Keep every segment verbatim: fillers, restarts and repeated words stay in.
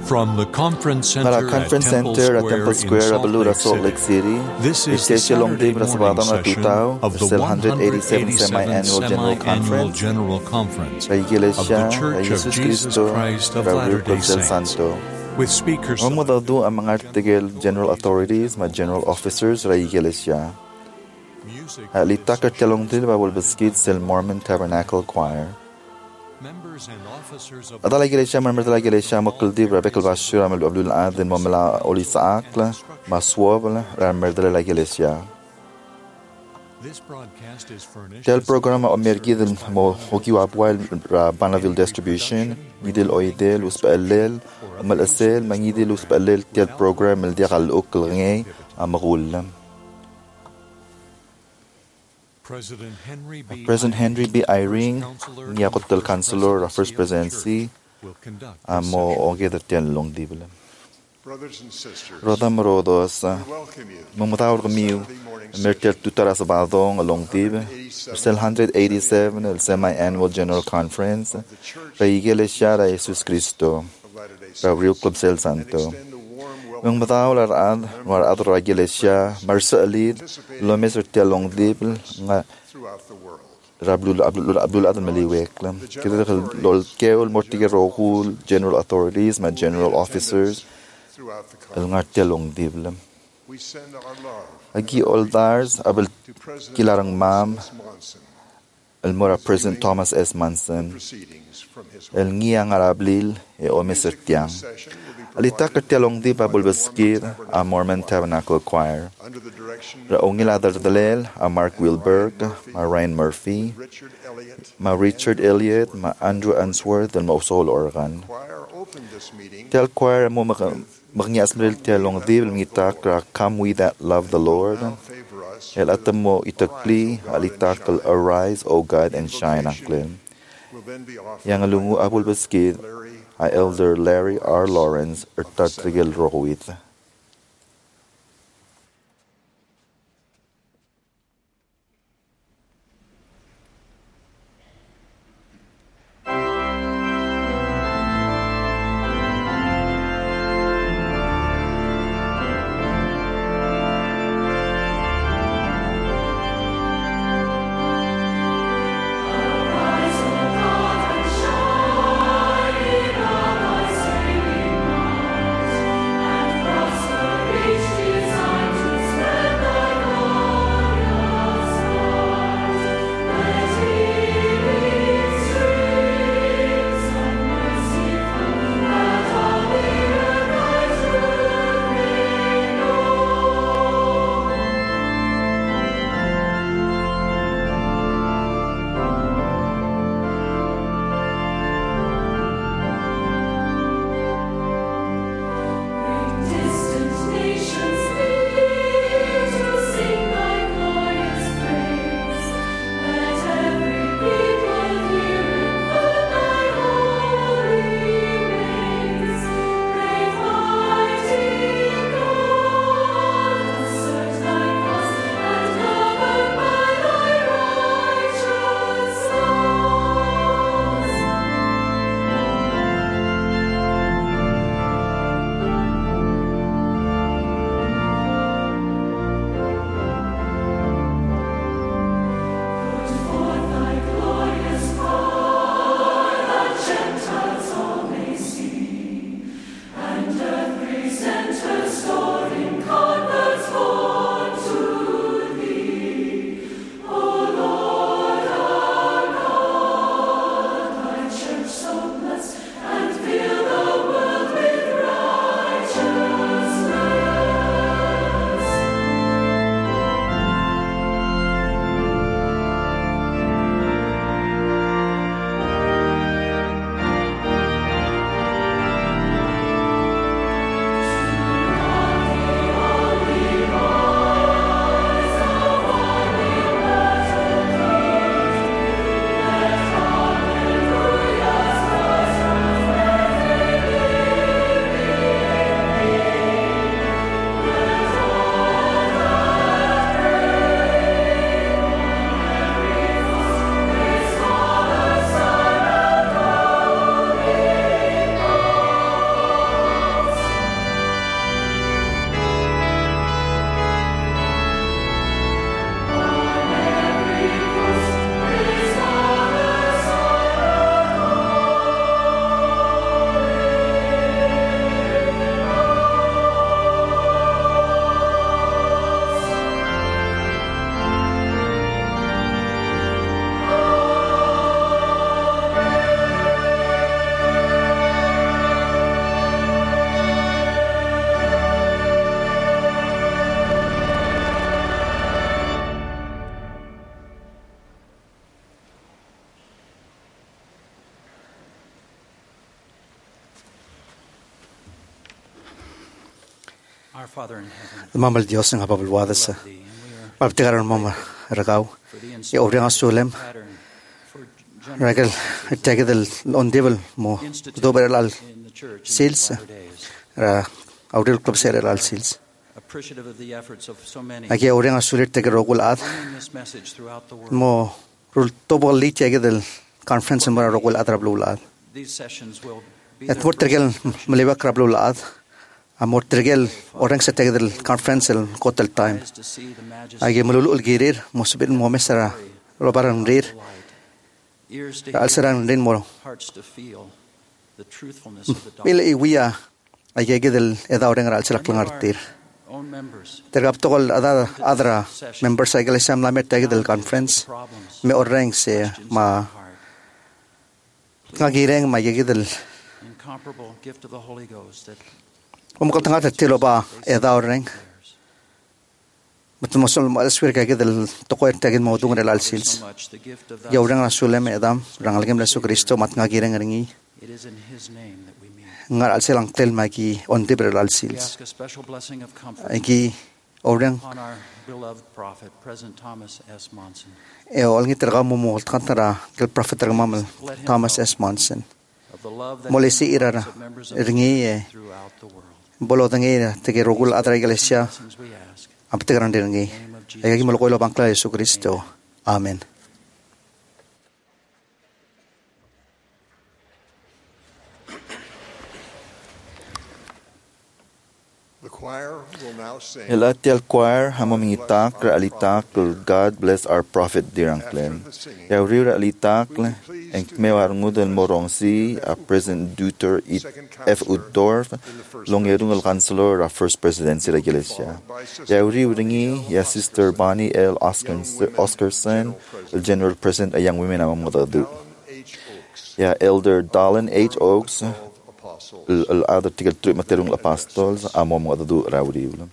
From the Conference Mara Center, Conference at, Temple Center at Square Temple Square, in Salt Abalura, Lake Salt Lake City. City. This is the Saturday morning session of the one hundred eighty-seventh Semi-Annual General Conference General Conference sa of Iglesia the Church sa of Jesus Jesus Cristo Christ of sa Latter-day Rio del Saints, Santo. with speakers Mamudado ang mga artigel general authorities, mga general officers sa Iglesia. Alita kartelong din babul biskit sil Mormon Tabernacle Choir. Adala Iglesia, members de la Iglesia, mokuldi Rebecca Bashir, Amel Abdul Adin, Mamela Olisa Akla, Maswabla, members de la Iglesia. Tel programa omergidel mo hoki wapwal Banaville Distribution, midil oidel uspalel, amal asel, mangidil uspalel tel program el diakal ukl ngay amagulam. President Henry B. President Henry B. Eyring, Niyakotel Councilor of First Presidency, amo ogeda tiyan long dibla. Roda Morodos, mamutawar kamiu, mertel tutara sa badong along dib, sel one hundred eighty-seven, el semi-annual general conference, sa Iglesia de Jesus Cristo, sa Rio Club Sel Santo. Nung matawal arad, war adro Iglesia, marsa alid, lomes ertel long dib, nga Rabdul Abdul Abdul Adel Maliwek lam. Kita lol keol mortige rohul general authorities, my general officers, el ngartel long dib lam. Agi oldars abel kilarang mam, el mora President Thomas S. Munson, el ngiyang arablil e o Mister Tiang. Alita kartelong di babul baskir a Mormon Tabernacle Choir. Raongil adar dalel a Mark Wilberg, ma Ryan Murphy, ma Richard Elliott, ma Andrew Answorth, and ma Osol Oregon. Tel choir mo magnias mril telong di ngita kra Come We That Love the Lord. El atam mo itakli alitakal Arise, O God, and Shine aklin. Yang alungu abul baskir a Elder Larry R. Lawrence ertatrigel rohwit. And Mamal Dios ng hapabalwadas sa pagtikaran mo maragaw. Iorang asulem. Ragal, tegedel on devil mo. Dober al sales. Ra audil club ser al sales. Agi orang asulit tegerogul ad. Mo rul tobol li tegedel conference mo rogul ad rablul ad. Et mo tegel maliba rablul ad. Amor tergel orang sa tegel conference el kotel time. Agi mulul girir musbil mo mesara robaran rir. Al serang rin mo. Bila iwiya agi gidel eda orang al selak langartir. Tergap tokol ada adra members ay galasam lamet tegel conference me orang se ma ngagireng ma gidel incomparable gift of the Holy Ghost that Umkal tengah tertilo ba eda orang. Betul masul malaswir kaya del toko ertagin mau tungan del alsils. Ya orang rasulem edam orang lagi melasu Kristo mat ngagireng ringi. Ngar alsel angtel magi onti ber alsils. Agi orang. Eh orang tergamu mau kantara kel prophet tergamu Thomas S. Monson. Molesi irara ringi. Bolo tengah tege rogul atra iglesia apte grande ngi ayagi malo koilo bangkla Yesu Kristo amen. Elati al choir hamomingitak realitak God bless our prophet dirang klen. Yauri realitak en mewarngud el morongsi a President Duter F. Uddorf long yerung el Chancellor a First Presidency la Iglesia. Yauri uringi ya Sister Bonnie L. Oscarson el General President a Young Women among modadu. Ya Elder Dallin H. Oaks el ada tiga truk materung apostles amo mga dadu rauri ulam.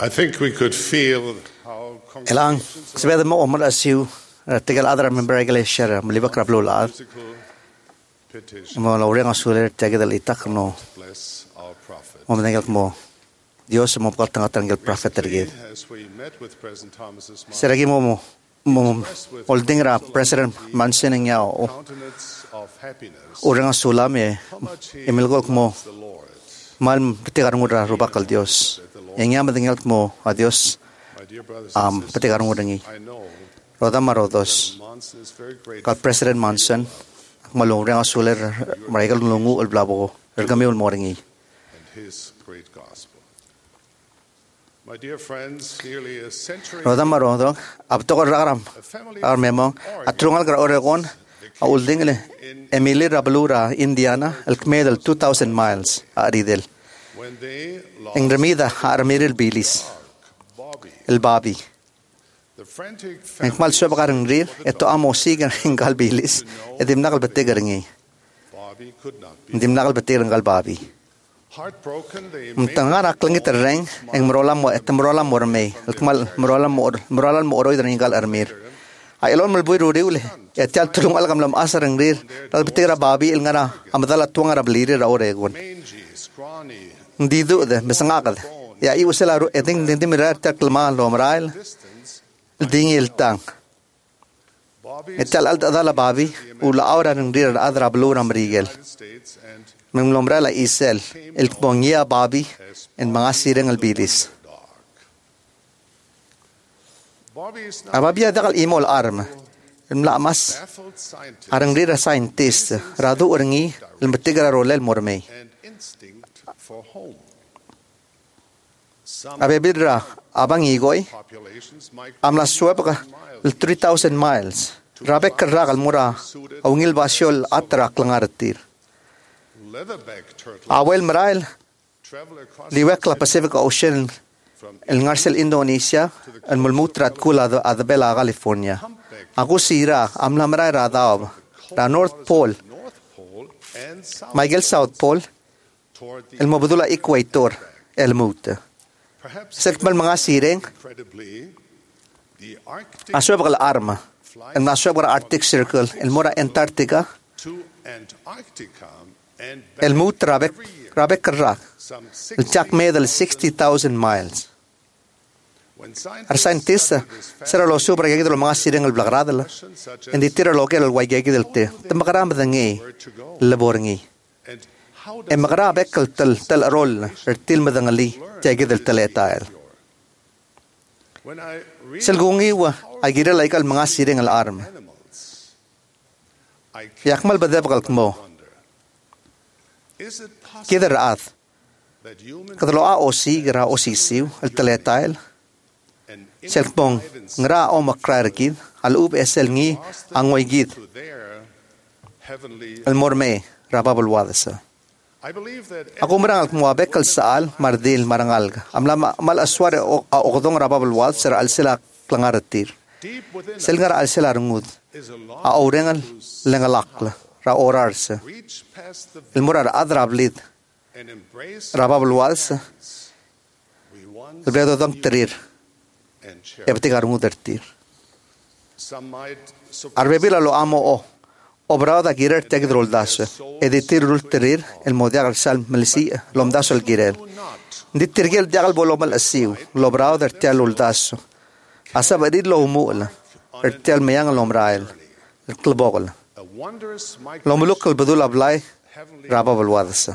I think we could feel how Elang sebeda mo omar asiu tegal adra member egale share maliba krablo la musical petition mo la orenga suler tegal itak no bless our prophet. mo mengal mo Dios mo patang tanggal prophet tergid As we met with President Thomas's mom, seragi mo mo mo holding ra president Manson nya o countenance of happiness, orenga sulame how much he emilgol mo loves the Lord. mal tegar ngura rubakal Dios yang nya mengal mo adios My dear brothers um and sisters, tegar ngurangi I know roda marodos Monson is very grateful kal president Manson malong renga suler maigal lungu ul blabo ergami ul moringi and his great gospel. My dear friends, nearly a century roda marodo abto ko raram a family ar memong atrungal gra Oregon a uldingle Emily Rabalura Indiana el kmedel two thousand miles a ridel when they lost en remida armiril bilis Bobby, el babi the frantic en family mal so bagarang rir eto amo sigan en gal bilis edim nakal betegaringi Bobby could not be. edim nakal betegarang gal babi Heartbroken, they made mtangar aklangi terreng en mrola mo et mrola morme el kmal mrola mor mrola mo oroy dran gal armir ay elon mal buiru riule etal tulungal gamlam asarang rir dal betega babi el ngara amadala tuanga rabliri ra Oregon mangy, scrawny, ndidu de besangakad ya i usela ru eting dindim mirar ta klma lo mrail distance. dingi el tang Bobby etal al adala babi ula awra ng rir adra blura mrigel United States and mem lomra la isel el bongia babi en mga sireng al bilis dog. Bobby is not ababia dakal imol arm el lamas baffled scientist arang rir scientist radu orangi el metigra rolel mormei and instinct for home. Some abebidra abang igoy populations might amla suwapaka el three thousand miles rabek ragal mura awngil basyol atrak langartir leatherback turtle awel marail travel across liwek la Pacific Ocean from el ngarsel Indonesia el mulmutrat kula ad bela California aku sira amla maray radaw da North Pole North Pole and South Michael South Pole toward the el mabudula equator el mut perhaps sekmal mga sireng incredibly the Arctic aswapakal arma el naswapakal Arctic Circle el mura Antarctica to Antarctica and back el mut rabek every year, rabek karak some el chak medal sixty thousand miles when ar scientists scientist sera lo super gagi del mga sireng el blagradala such en ditira lo kel el waigagi del te tamakarama dangi where to go laboringi and how e makarabek kal tel tel rol er til madangali jagi del teletail when I read selgungi wa agira laikal mga sireng el arm animals I yakmal badabgal mo wonder is it possible kidar ath that human kadalo a osi gra osi siu el teletail and selpong ngra o makrargid al ub esel ngi angoygid to their heavenly el morme rababul wadasa I believe that ako marang alkumwabek kal saal mardil marangalga amla mal aswar o okdong rababul wad sir al sila klangaratir deep within sel ngar al sila rungud is a long a orengal lengalakla ra orarsa reach past the el murar adrablid and embrace rababul wadsa we once el bledo dong terir and share. e betigar ngudertir Some might suppose arbebila lo amo o obrada girer tegdrol das editir rul terir el modiar sal melisi lom das el girel ditirgel diagal bolomal asiu lo brada tel ul das asa badid lo mula ertel meyang lom rael el klbogol a wondrous lo muluk el badul ablay heavenly rababal wadasa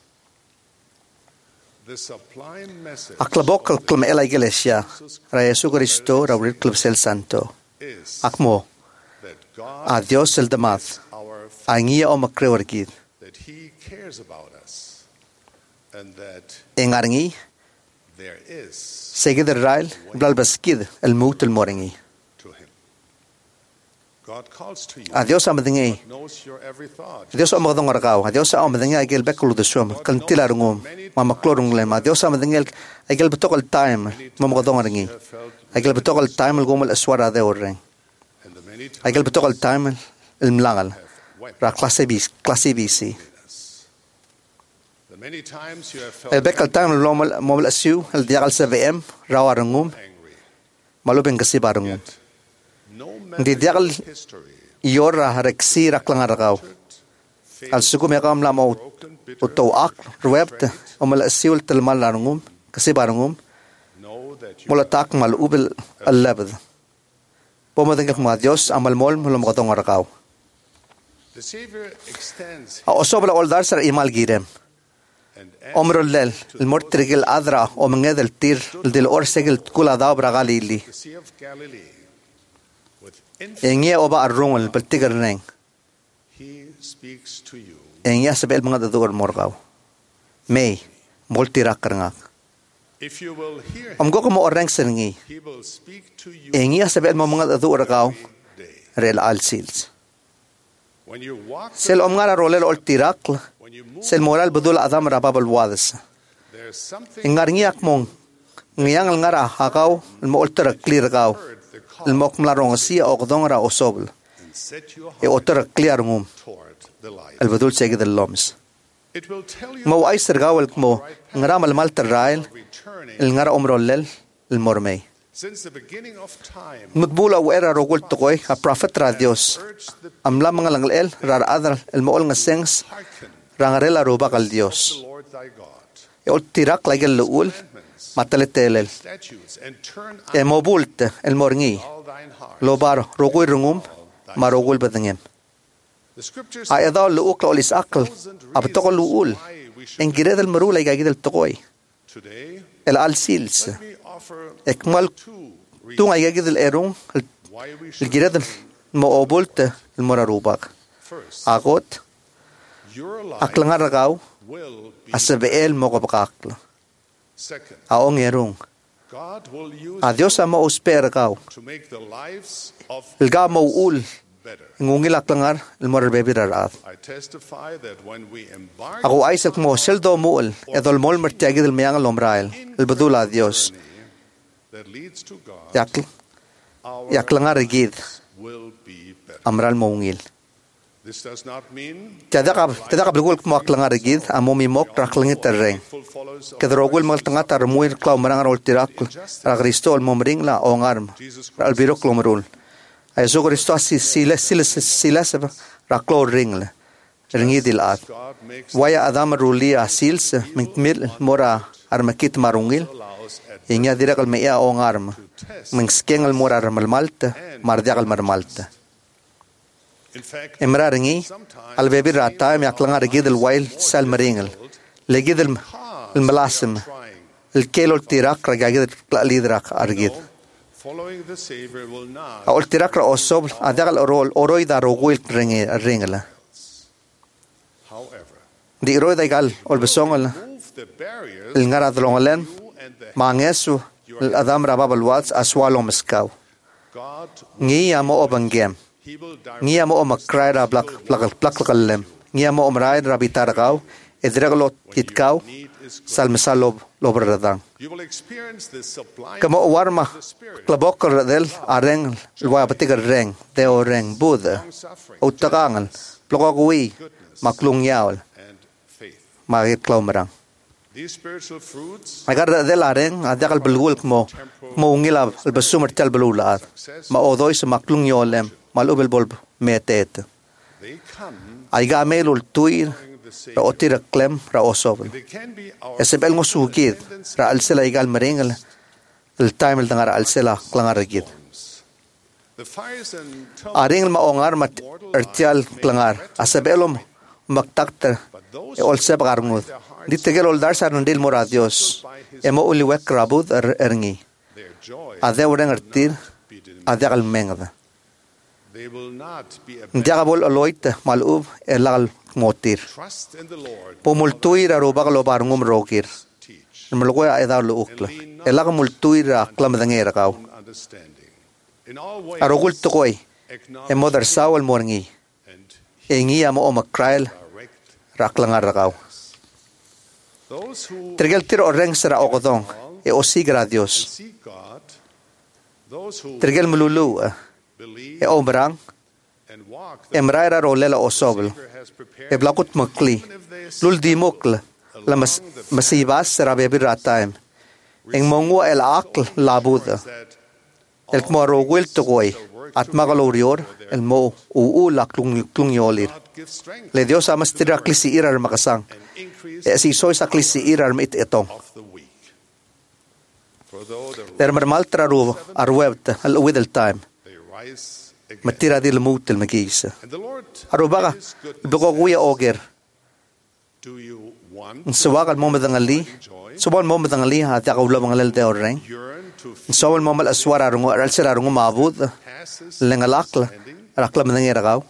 the sublime message aklabok el klm ela iglesia ra Jesu Cristo ra ul klb sel santo is akmo that God a Dios el damad our angia o makrewargid that he cares about us and that engarngi there is seguid el rael blalbaskid el mut el moringi to him. God calls to you, Adios amadingi knows your every thought. Adios amadong argao adios amadingi agel bekulu de sum kan tilarungum mama klorung lem adios amadingi agel betokal time mama godong arngi agel betokal time el gomel aswara de orreng And the many times agel betokal time el mlangal have wiped ra clase bis clase bisi us. The many times you have felt El bekal tang lomal momal asiu el diakal sa V M rawarangum angry. malupin kasi barangum. No Di matter diakal your history, iora reksi raklangarakaw. Al sukum yakam lama utaw ak ruwebt omal asiu telmal larangum kasi barangum know that you mula tak mal ubil al-labd. Pumatengak mga Diyos amal mol mula makatong arakaw. the Savior extends A osobla oldar sa imal girem. and Omro lel, il mortrigil adra o mangedel tir dil orsegil kula dabra galili. the Sea of Galilee with infinite, Engie oba arrungol baltigar neng. He speaks to you. Engie sabel mga dadugar morgaw. May, moltirak karngak. If you will hear him, Om go como oreng sengi. he will speak to you Engie sabel mga dadugar gaw every day. rel al sils. When you walk, Sel om ngara rolel ol tirak, when you move, sel moral bedul adam rababal wadas. there's something Ingar ngiak mong ngiyang ngara hakaw mo ultra clear gaw. heard the call Il mok mlarong siya o kdong ra osobl. and set you E ultra clear ngum. toward the light. El bedul segid el loms. It will tell you Mo ay sergawal mo ngara mal mal terrail returning el ngara omrolel el mormei. since the beginning of time. Mutbula wa era rogul tokoy a prophet ra Dios. Urge the Amla mga langlel rar adar el mool nga sengs hearken rangarela roba kal the Dios. Lord thy God, E ol tirak lagel luul mataletelel. statutes, and turn E mobult el morngi all thine heart. lobar rogul rungum marogul badengem. The scriptures Ay adaw luuk la olis akal abtoko luul. En gired el marula igagid el tokoy. today, El al sils. let me offer Ekmal two reasons tunga igagid el erung el why we el should gired el mo obult el morarubak. first. Agot Your life aklangar gaw will be asabeel mo kapakakla. second. Aong erung. God will use Adios ama usper gaw. to make the lives of El ga mo ul better. ngungil aklangar el morar baby rarat. I testify that when we embark Ako Isaac mo seldo muul edol mol mertiagid el mayang lomrael el badula Dios. that leads to God, Yak our yaklangar gid will be better. amral mo ungil. This does not mean Tadakab tadakab lugul mo aklangar gid amo mi mok raklangit terreng. full followers of Kedrogul mal tanga tar muir klaw marang rol tirak ra Kristo al momring la ongarm al birok lomrul. Ay so Kristo si sila sila sila sa ra klaw ring la. Ringi dilat. God makes Waya adam rulia sils mil mora armakit marungil. allows at Inya dirak al mea ongarm. test. Mengskeng al mora malmalta mardiak al marmalta. In fact, Emra ringi al bebi rata mi aklangar gid al wail sal maringel. Legid al al malasim. trying, El kelol tirak ra gagid lidrak argid. following the Savior will not Aol tirak ra osob adagal orol oroi da rogul ringi ringela. however Di roi da gal ol besongal move the barriers el ngara dlongalen you and the mangesu el adam rababal wats aswalo meskaw. God Ngi amo obangem. he will direct Ngi amo omakray ra blak blak blak lem. Ngi amo omray ra bitarakaw edraglot kitkaw need is great. salmesalob lobradang. You will experience the sublime Kamo warma the Spirit, klabok radel areng lwa patigar reng deo reng buda suffering, utakangal plokogui maklungyawal and faith. magit klaumarang. These spiritual fruits Agar radel areng adakal belgul mo mo ngila albasumer tel belulaat ma odoy sa maklungyolem malubel bolb metet. they come Ay gamelul tuir in the ra Savior. otira klem ra osobel. They can be our Esebel ngo sugid ra alsela igal meringel el time el dangar alsela klangar gid. the fires and tumult, Aring maongar mat ertial klangar asebelom maktakter e olse bagarngud. Ditegel ol dar sa nandil mora Dios. Emo uliwek rabud er erngi. their joy Ade ureng ertir be diminished. ade al mengda. They will not be abandoned. Diagabol aloit malub elagal motir. Trust in the Lord. Pumultuir arubag lo barngum rokir. Teach Malgoy eda lo ukla. Elag multuir klam dangera kaw. own understanding. In all ways, Arugul tukoy acknowledge e modar sawal morngi. and Engi amo o makrail direct raklangar kaw. those who Trigel tiro oreng sera okodong e osigra Dios. seek God, those who Trigel mululu believe e omrang and walk the emraira rolela osobel. Savior has prepared, E blakut makli. even if they Lul di mokla. a la mas masibas ra bebi rataim. Eng mongwa el akl labuda. El kmo rogwil tugoi at magalorior el mo uu la klungyolir. Le Dios amas tira klisi irar makasang. E si soy sa klisi irar mit etong. Der marmal traru arwebt al widel time. Matira dil mutel magisa. Arubaga bugogwia oger. Suwagal mo madangali. Suwan mo madangali ha ta kaulo mangalal de oreng. Suwan mo mal aswara rungo aral sira rungo mabud. Lengalakla rakla madangeragaw.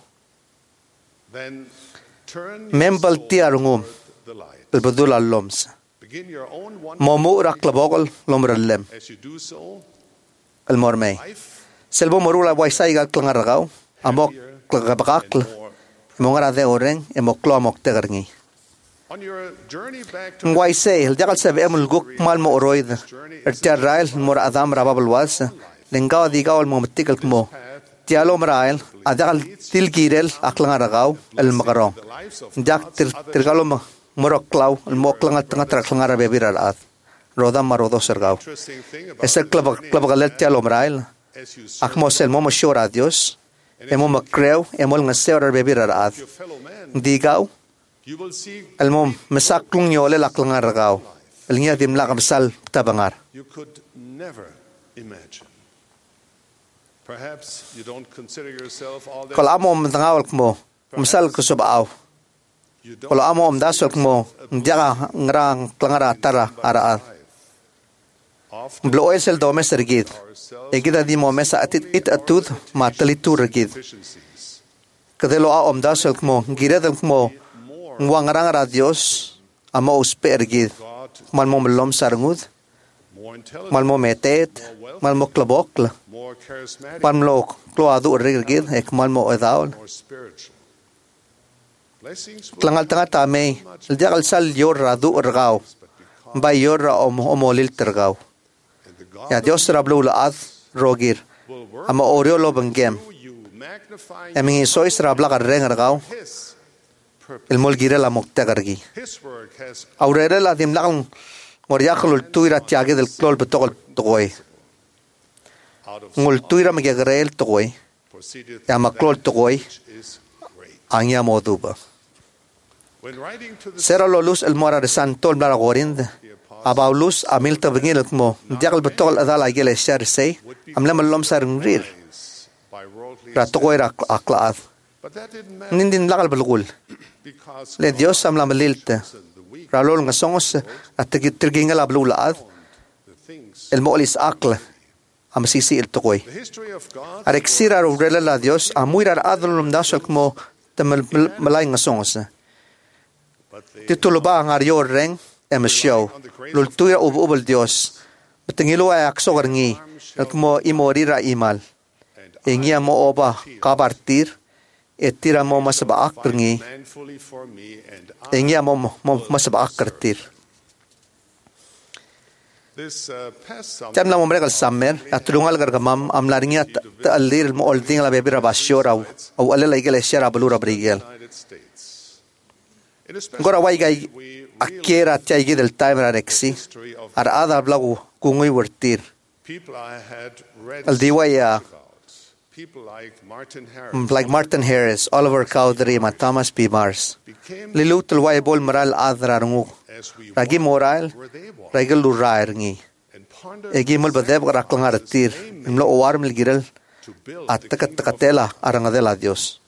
Membal tia rungo. Bilbadul alloms. Momu rakla bogol lomrallem. Almormay. Selbo morula waisay gal klangaragaw. Amok klagabakakla. Mongara de oreng emok klomok tegarngi. Waisay jakal sebe emul guk mal mo oroid. Ertiar rail mor adam rababal was. Lengaw digaw mo matikal mo. Tialo marail adakal tilgirel aklangaragaw el makarong. Jak tir tirgalo mo moroklaw el moklangal tanga traklangar bebirar at. Roda marodo sergaw. Ese klabak klabagal tialo marail. Akmo sel mo masyora Dios. Emo makreo emo ngaserar bebirar at. Digaw el mo mesaklung yole laklangar ragaw. El niya dim lakabsal tabangar. You could never imagine. Perhaps you don't consider yourself all that. Kala amo mtangawal mo misal ko subaw. Kala amo amdasol mo ndiya ngrang klangara tara araat. Bloel sel do mesergid. Egida di mo mesa atit it atud matalitur gid. Kadelo a amdasol mo giredam mo ngwangrang ra Dios amo uspergid. Mal mo melom sarngud. Mal mo metet, mal mo klabokla. Mal mo kloadu rigid ek mal mo edaul. Tlangal tanga tame, diakal sal yor radu ragaw. Bay yor ra om omolil tergaw. Ya Dios rablu laad rogir. Ama oreo lo bangem. Emingi sois rabla karreng ragaw. El molgire la moktagargi. Aurere la dim lakang ngoriakul tuira tiage del klol betokol togoy. Ngul tuira megagrel togoy. Ya maklol togoy. Anya moduba. Sera lo luz el mora de santol blara gorind. Abaulus amilta bengil mo. Diakal betokol adala igele shar say. Amlem lom sar ngrir. Ra togoy ra aklaad. Nindin lakal balgul. Le Dios amla malilte. Ralol nga songos at tirginga la blulaad. El molis akla. Am sisi il tokoy. Areksira ro rela la Dios amuira adlum dasol mo temal malay nga songos. Titulo ba ang aryo reng em show. Lultuya ububal Dios. Betengilo ay aksogar ngi. At mo imorira imal. Ingia mo oba kabartir. Etira mo masabaak ngi. Ingia mo mo masabaak kartir. Jamla mo merekal summer at tulungal gargamam am laringa taalir mo olding la bebira basyora au alala igel shara balura brigel. Gora wai gai akera tiagi del time ra rexi ar ada blagu kungui wertir. Al diwaya like Martin Harris, Oliver Cowdery, and Thomas P. Mars. Lilutul way bol moral adra rungu. Ragi moral, regal lurai ngi. Egi mul badeb raklang aratir. Imlo owarm ligirel. Atakat takatela arangadela Dios.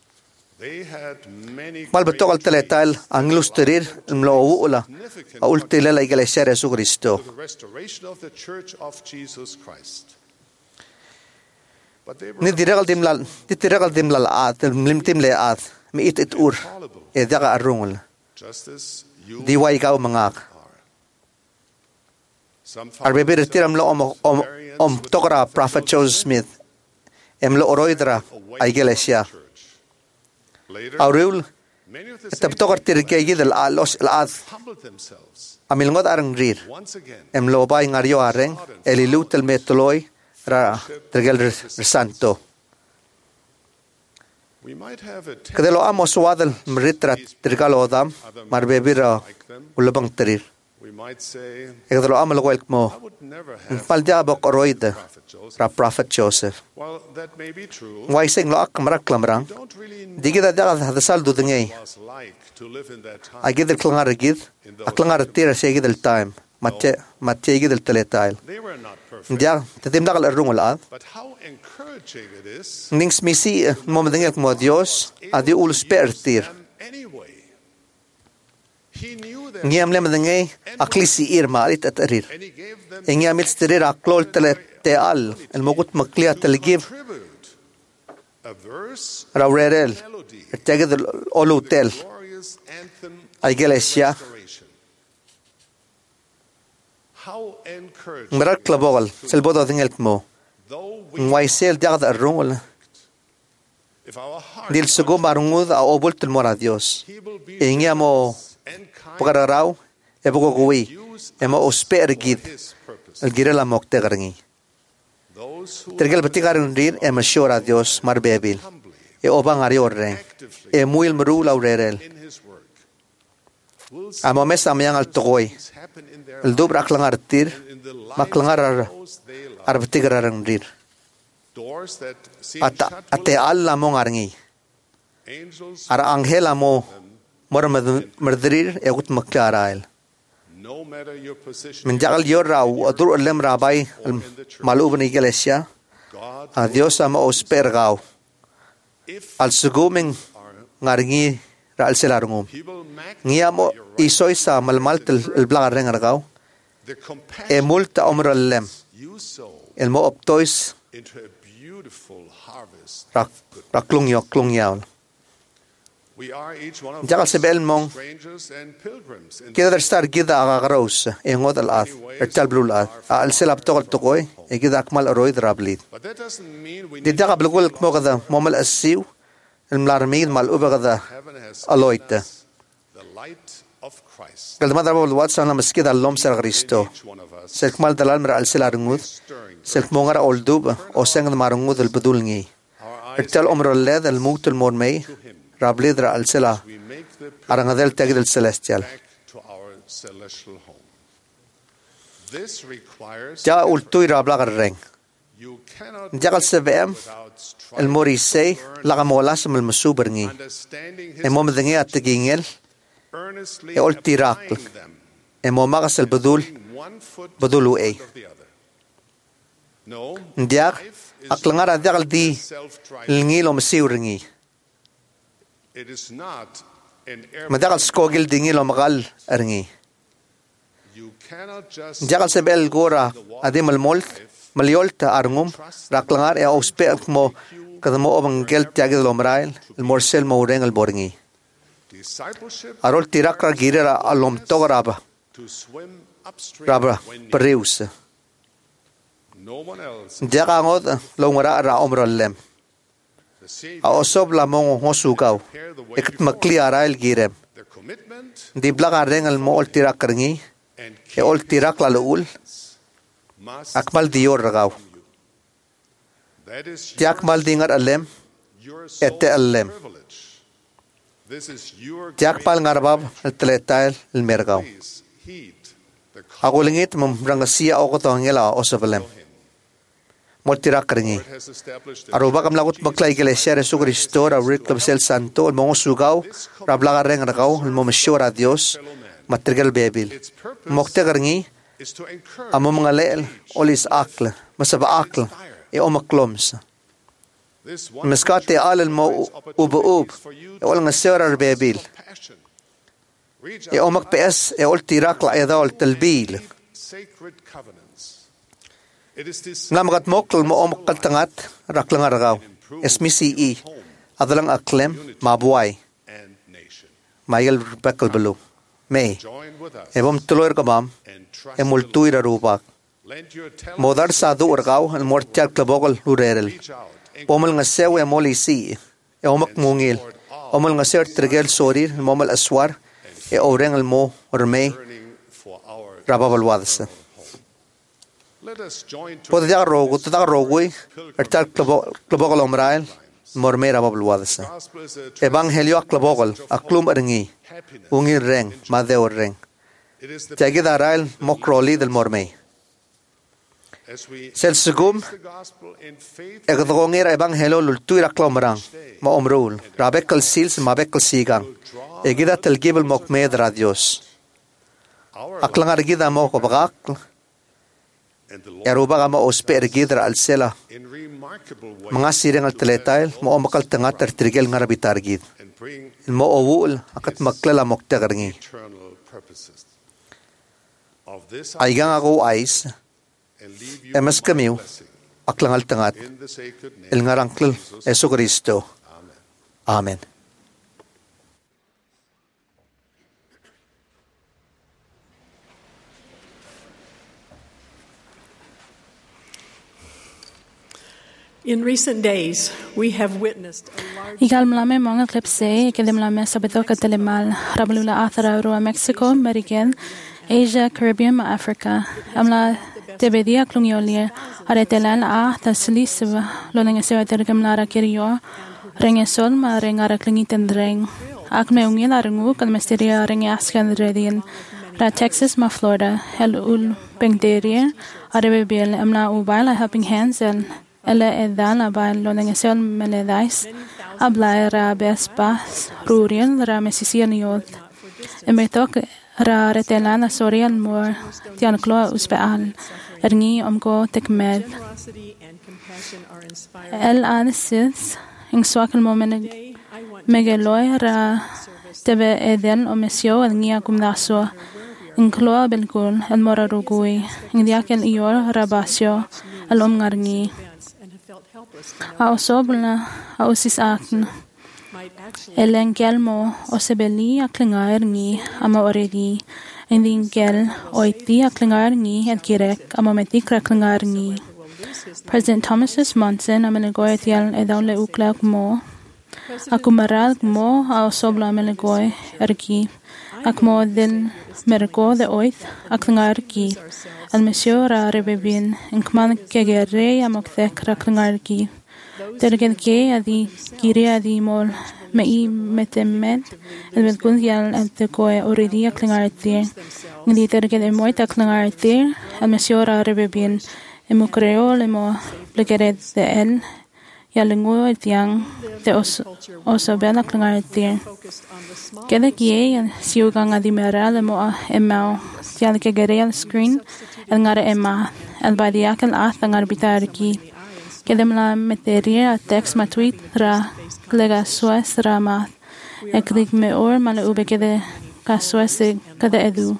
Mal betokal teletal anglusterir imlo uula. Aultila la iglesia Jesu Cristo. Ni diragal dimlal, ni diragal dimlal at, lim timle at, mi it it ur, e daga arungul. Diway ka umangak. Arbebe retiram lo om om om tokra Prophet Joseph Smith, em lo oroidra ay iglesia. Aurul, tab tokar tirkegi del alos al amil ngot arang rir. Em lo bay ngaryo areng, elilutel metoloy. Ra tergel santo. Kada lo amo suadal meritra trigalo odam marbebira ulabang terir. Kada lo amo lo welk mo. Palja bok oroida ra prophet Joseph. Why sing lo ak marak lamrang. Digida daga hadasal dudengay. Agid el klangar agid. Aklangar tira segid el time. Matche matche agid el teletail. Dia tatim dagal erung wala. Nings misi mo madengek mo Dios adi ul spertir. Ngiam le madengay aklisi ir maalit at arir. Ngiam it stirir aklol tele teal el mogut maklia telegiv. Raurerel teged olutel. Aigelesya. Merak klabol selbodo dengek mo. Ngaisel diagad arrung wala. Dil sugo marungud a obul tulmora Dios. Ingia mo pagararaw e bugo kuwi e mo osper gid el girela mokte garangi. Tergel batigarin rir e mashora Dios marbebil e obang ari orreng e muil meru laurerel. Amo mes amyang al tokoy el dobra klangar tir maklangar ar ar batigarin rir. Ata ate alla mo ngarangi. Ara anghela mo mor merdrir egut makkarail. Min jagal yorra adur lem rabai malubni iglesia. A Dios ama ospergao. Al suguming ngarangi ra al selarungum. Ngia mo isoy sa malmalt el blagareng argao. E multa omra lem. El mo optois rak raklung yo klung yawl. Jagal sebel mong kida star gida agagaros e ngod al ath ertal blul ath al selap tokol tokoy e gida akmal aroid rablit di jaga blugul mo kada momal asiw el mlarmid mal uba kada aloita kalda madra bol watsa na maskida lom ser Cristo selkmal dalal mer al selarngud selk mongara oldub o seng marungud el bedulngi ertal omro led el mutul mormei Rablidra al sela arangadel tegid el celestial. Ja ultui rablagar reng. Jagal sebem el morisei laga molas mel masuberni. E mom dengi ategingel e ultirakl. E momagas el bedul bedulu e. Ndiak aklangara jagal di lingilo masiurengi. Madagal skogil dingil o magal arngi. Jagal sebel gora adim al molt maliolta arngum raklangar e auspe mo kadamo obang gel tiagil omrail el morsel maureng al borngi. Arol tirakra girera alom tograba rabra perius. Jagangod longara ra omrallem. A osob la mong hosugaw eket makli arail girem di blaga reng al mo tirak rengi e ol tirak la luul akmal dior ragaw ti akmal dingar alem ete alem ti akpal ngarbab al teletail el mergaw agulingit mum rangasia o kotongela osoblem Moltirak rengi. Aruba kam lagut maklay iglesia Jesu Cristo ra rit kabsel santo el mongo sugaw rablaga reng ragaw el momeshora Dios matrigal bebil. Mokte rengi amo mga leel olis akla masaba akla e omakloms. Meskate al el mo ubu-ub e ol ngasera bebil. E omak ps e ol tirak la edol telbil. Namagat mokl mo omakal tangat raklangar ragaw. Esmisi i adalang aklem mabuay. Mayel bekal belu. May. Ebom tuloy kabam emultuy rarubak. Modar sadu ragaw al mortial klabokal urerel. Pomal nga sew emol isi. E omak mungil. Omal nga ser trigel sorir momal aswar e oreng al mo ormay rababalwadas. Poda jaga rogo, tada rogo ertal klabokal omrail morme rababluadasa. Evangelio aklabogol, aklum aringi, ungi reng, madeo reng. Tiagi darail mokroli del morme. Sel sugum, egdogongir evangelio lultuir aklamarang, ma omrul, rabekal sils mabekal sigang. Egida telgibel mokmed radios. Aklangar gida mo kobagak. Eruba ama osper gidra al sela. Mga siring al teletail mo omakal tanga tertrigel ngarabitar gid. Mo owul akat maklala moktagarngi. Aigang ako ais. Emas kamiw aklangal tangat. El ngarangkl Yesu Kristo. Amen. In recent days, we have witnessed a large Igal mlame mga klipse, ikili mlame sabito katalimal, rabalula athara Rua Mexico, Merigen, Asia, Caribbean, Africa. Amla tebedia klungiolia, aretelan a taslisiva, loninga sewa tergamlara kirio, rengesol ma rengara klingiten dreng. Akme ungila rengu kalmesteria rengaskan redien, ra Texas ma Florida, hel ul bengderia, arebebiel amla ubala helping hands and Ella edana ba loningasyon meledais abla ra bespas rurian ra mesisian yod emetok ra retelana sorian mor tian klo uspeal erni omko tekmed el ansis ing swakal moment megeloy ra tebe eden omesio ernia kumnaso ing klo belkul el morarugui ing diakel ior rabasio al omngarni a osobla a osis akn elengel mo osebeli aklingar ni ama oredi endingel oiti aklingar ni et kirek ama metik aklingar ni President Thomas S. Monson amelegoy tial edaule ukla mo akumaral mo a osobla amelegoy erki akmo del merko de oit aklingar ki al monsieur ra rebebin inkman kegere amoktek aklingar ki Tergen ke adi kiri adi mol mei metemet el belkun yal ante koe oridia klingartir ngdi tergen emoy ta klingartir el mesiora rebebin emo creo lemo plegeret de el yalengo etiang de os oso bela klingartir kede kie siugang adi mera lemo emau tial ke gerel screen el ngare ema el badiak el ath ngar bitar ki Kedem la materia text ma tweet ra klega sues ra ma eklik me or mala ube kede ka sues kada edu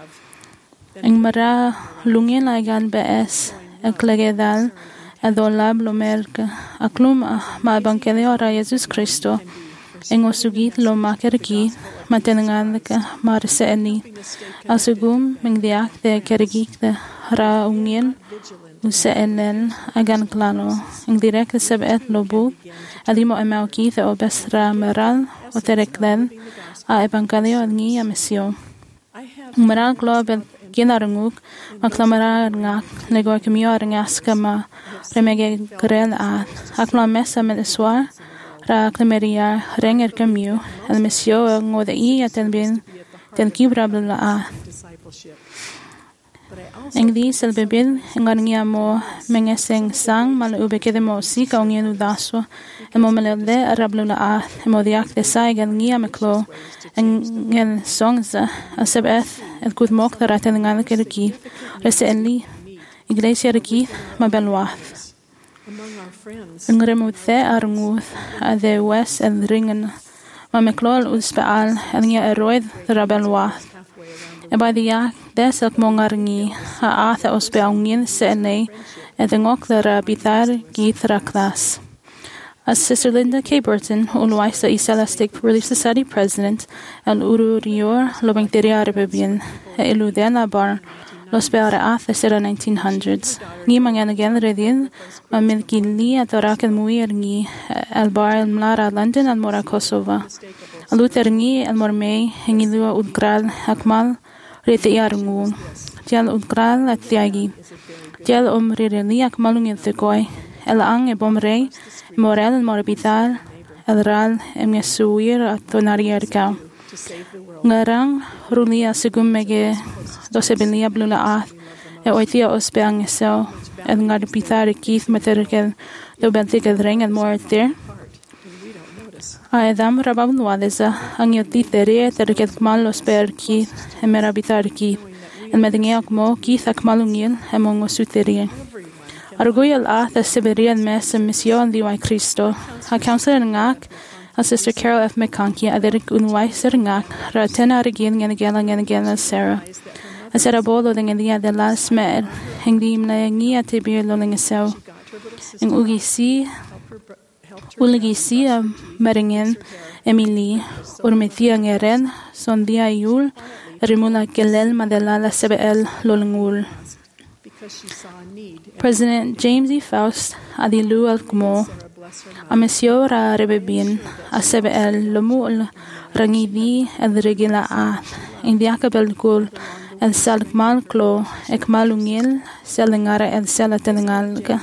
ing mara lungin la gan bes eklege dal adolab lo merka aklum ma bankele ora Jesus Cristo ing osugit lo makerki matenangan ka marse eni asugum mingdiak de kergik de ra ungin Usaenen agan klano ing direk sebet lobuk alimo emau ki the obesra meral o tereklen a evangelio ni amesio meral global kinarnguk maklamara ngak nego kemio ngas kama remege krel a akla mesa medeswa ra klemeria renger kemio el mesio ngode i atenbin ten kibrabla a Engdi selbebil ngarngia mo mengeseng sang mal ubekede mo sika ongenu daswa emo melode arablula a emo diak de saigan ngia meklo engel songza asebeth el kut mok taraten ngan kerki resenli iglesia reki mabelwath ngremuthe arnguth ade wes el ringen ma meklol uspeal ngia eroid rabelwath Ebadia desak mongarngi ha atha ospeongin sene edengok the rabitar githra class. As Sister Linda K. Burton, Uluwaisa Elastic Relief Society President, and Uru Rior Lobengteria Rebebian, Eludena Bar, Los Beara Atha Sera nineteen hundreds. Ni manganagan redin, Mamilkili at Orakel Muirngi, Albar El Mlara London and Mora Kosovo. Aluterngi El Mormei, Hengilua Udgral Akmal, Rete Yarngu, Jal Udgral at Tiagi, Jal Umrireli Akmalung in Thikoi, el ang e bomrei, morel morbital, el ral e mesuir a tonarier cao. Ngarang rulia segum mege dosebilia blula ath, e oithia ospe ang eso, el ngar pitar kith materkel do bentik ring el mortir. A edam rabam nuadeza, ang yoti terie terket mal osper kith, e merabitar kith, el medingiak mo kith ak malungil, e mongo suterie. Arguyal ath a Siberian mes a mission liwai Cristo, a counselor ngak, a Sister Carol F. McConkie, a derik unwai sir ngak, ra tena regin gen gela gen gela Sarah. A sera bolo dengan dia de la smer, hing di imla ngia tibir loling eso. Ing ugi si, uligi si a merengen, Emily, urmetia ngeren, son dia yul, rimula gelel madela la sebel lolingul. President James E. Faust, adilu al kumo, a mesio ra rebebin, a sebel lomul, rangidi el regila ath, indiaka belkul, el salk malklo, ek malungil, selengara el selatengalga.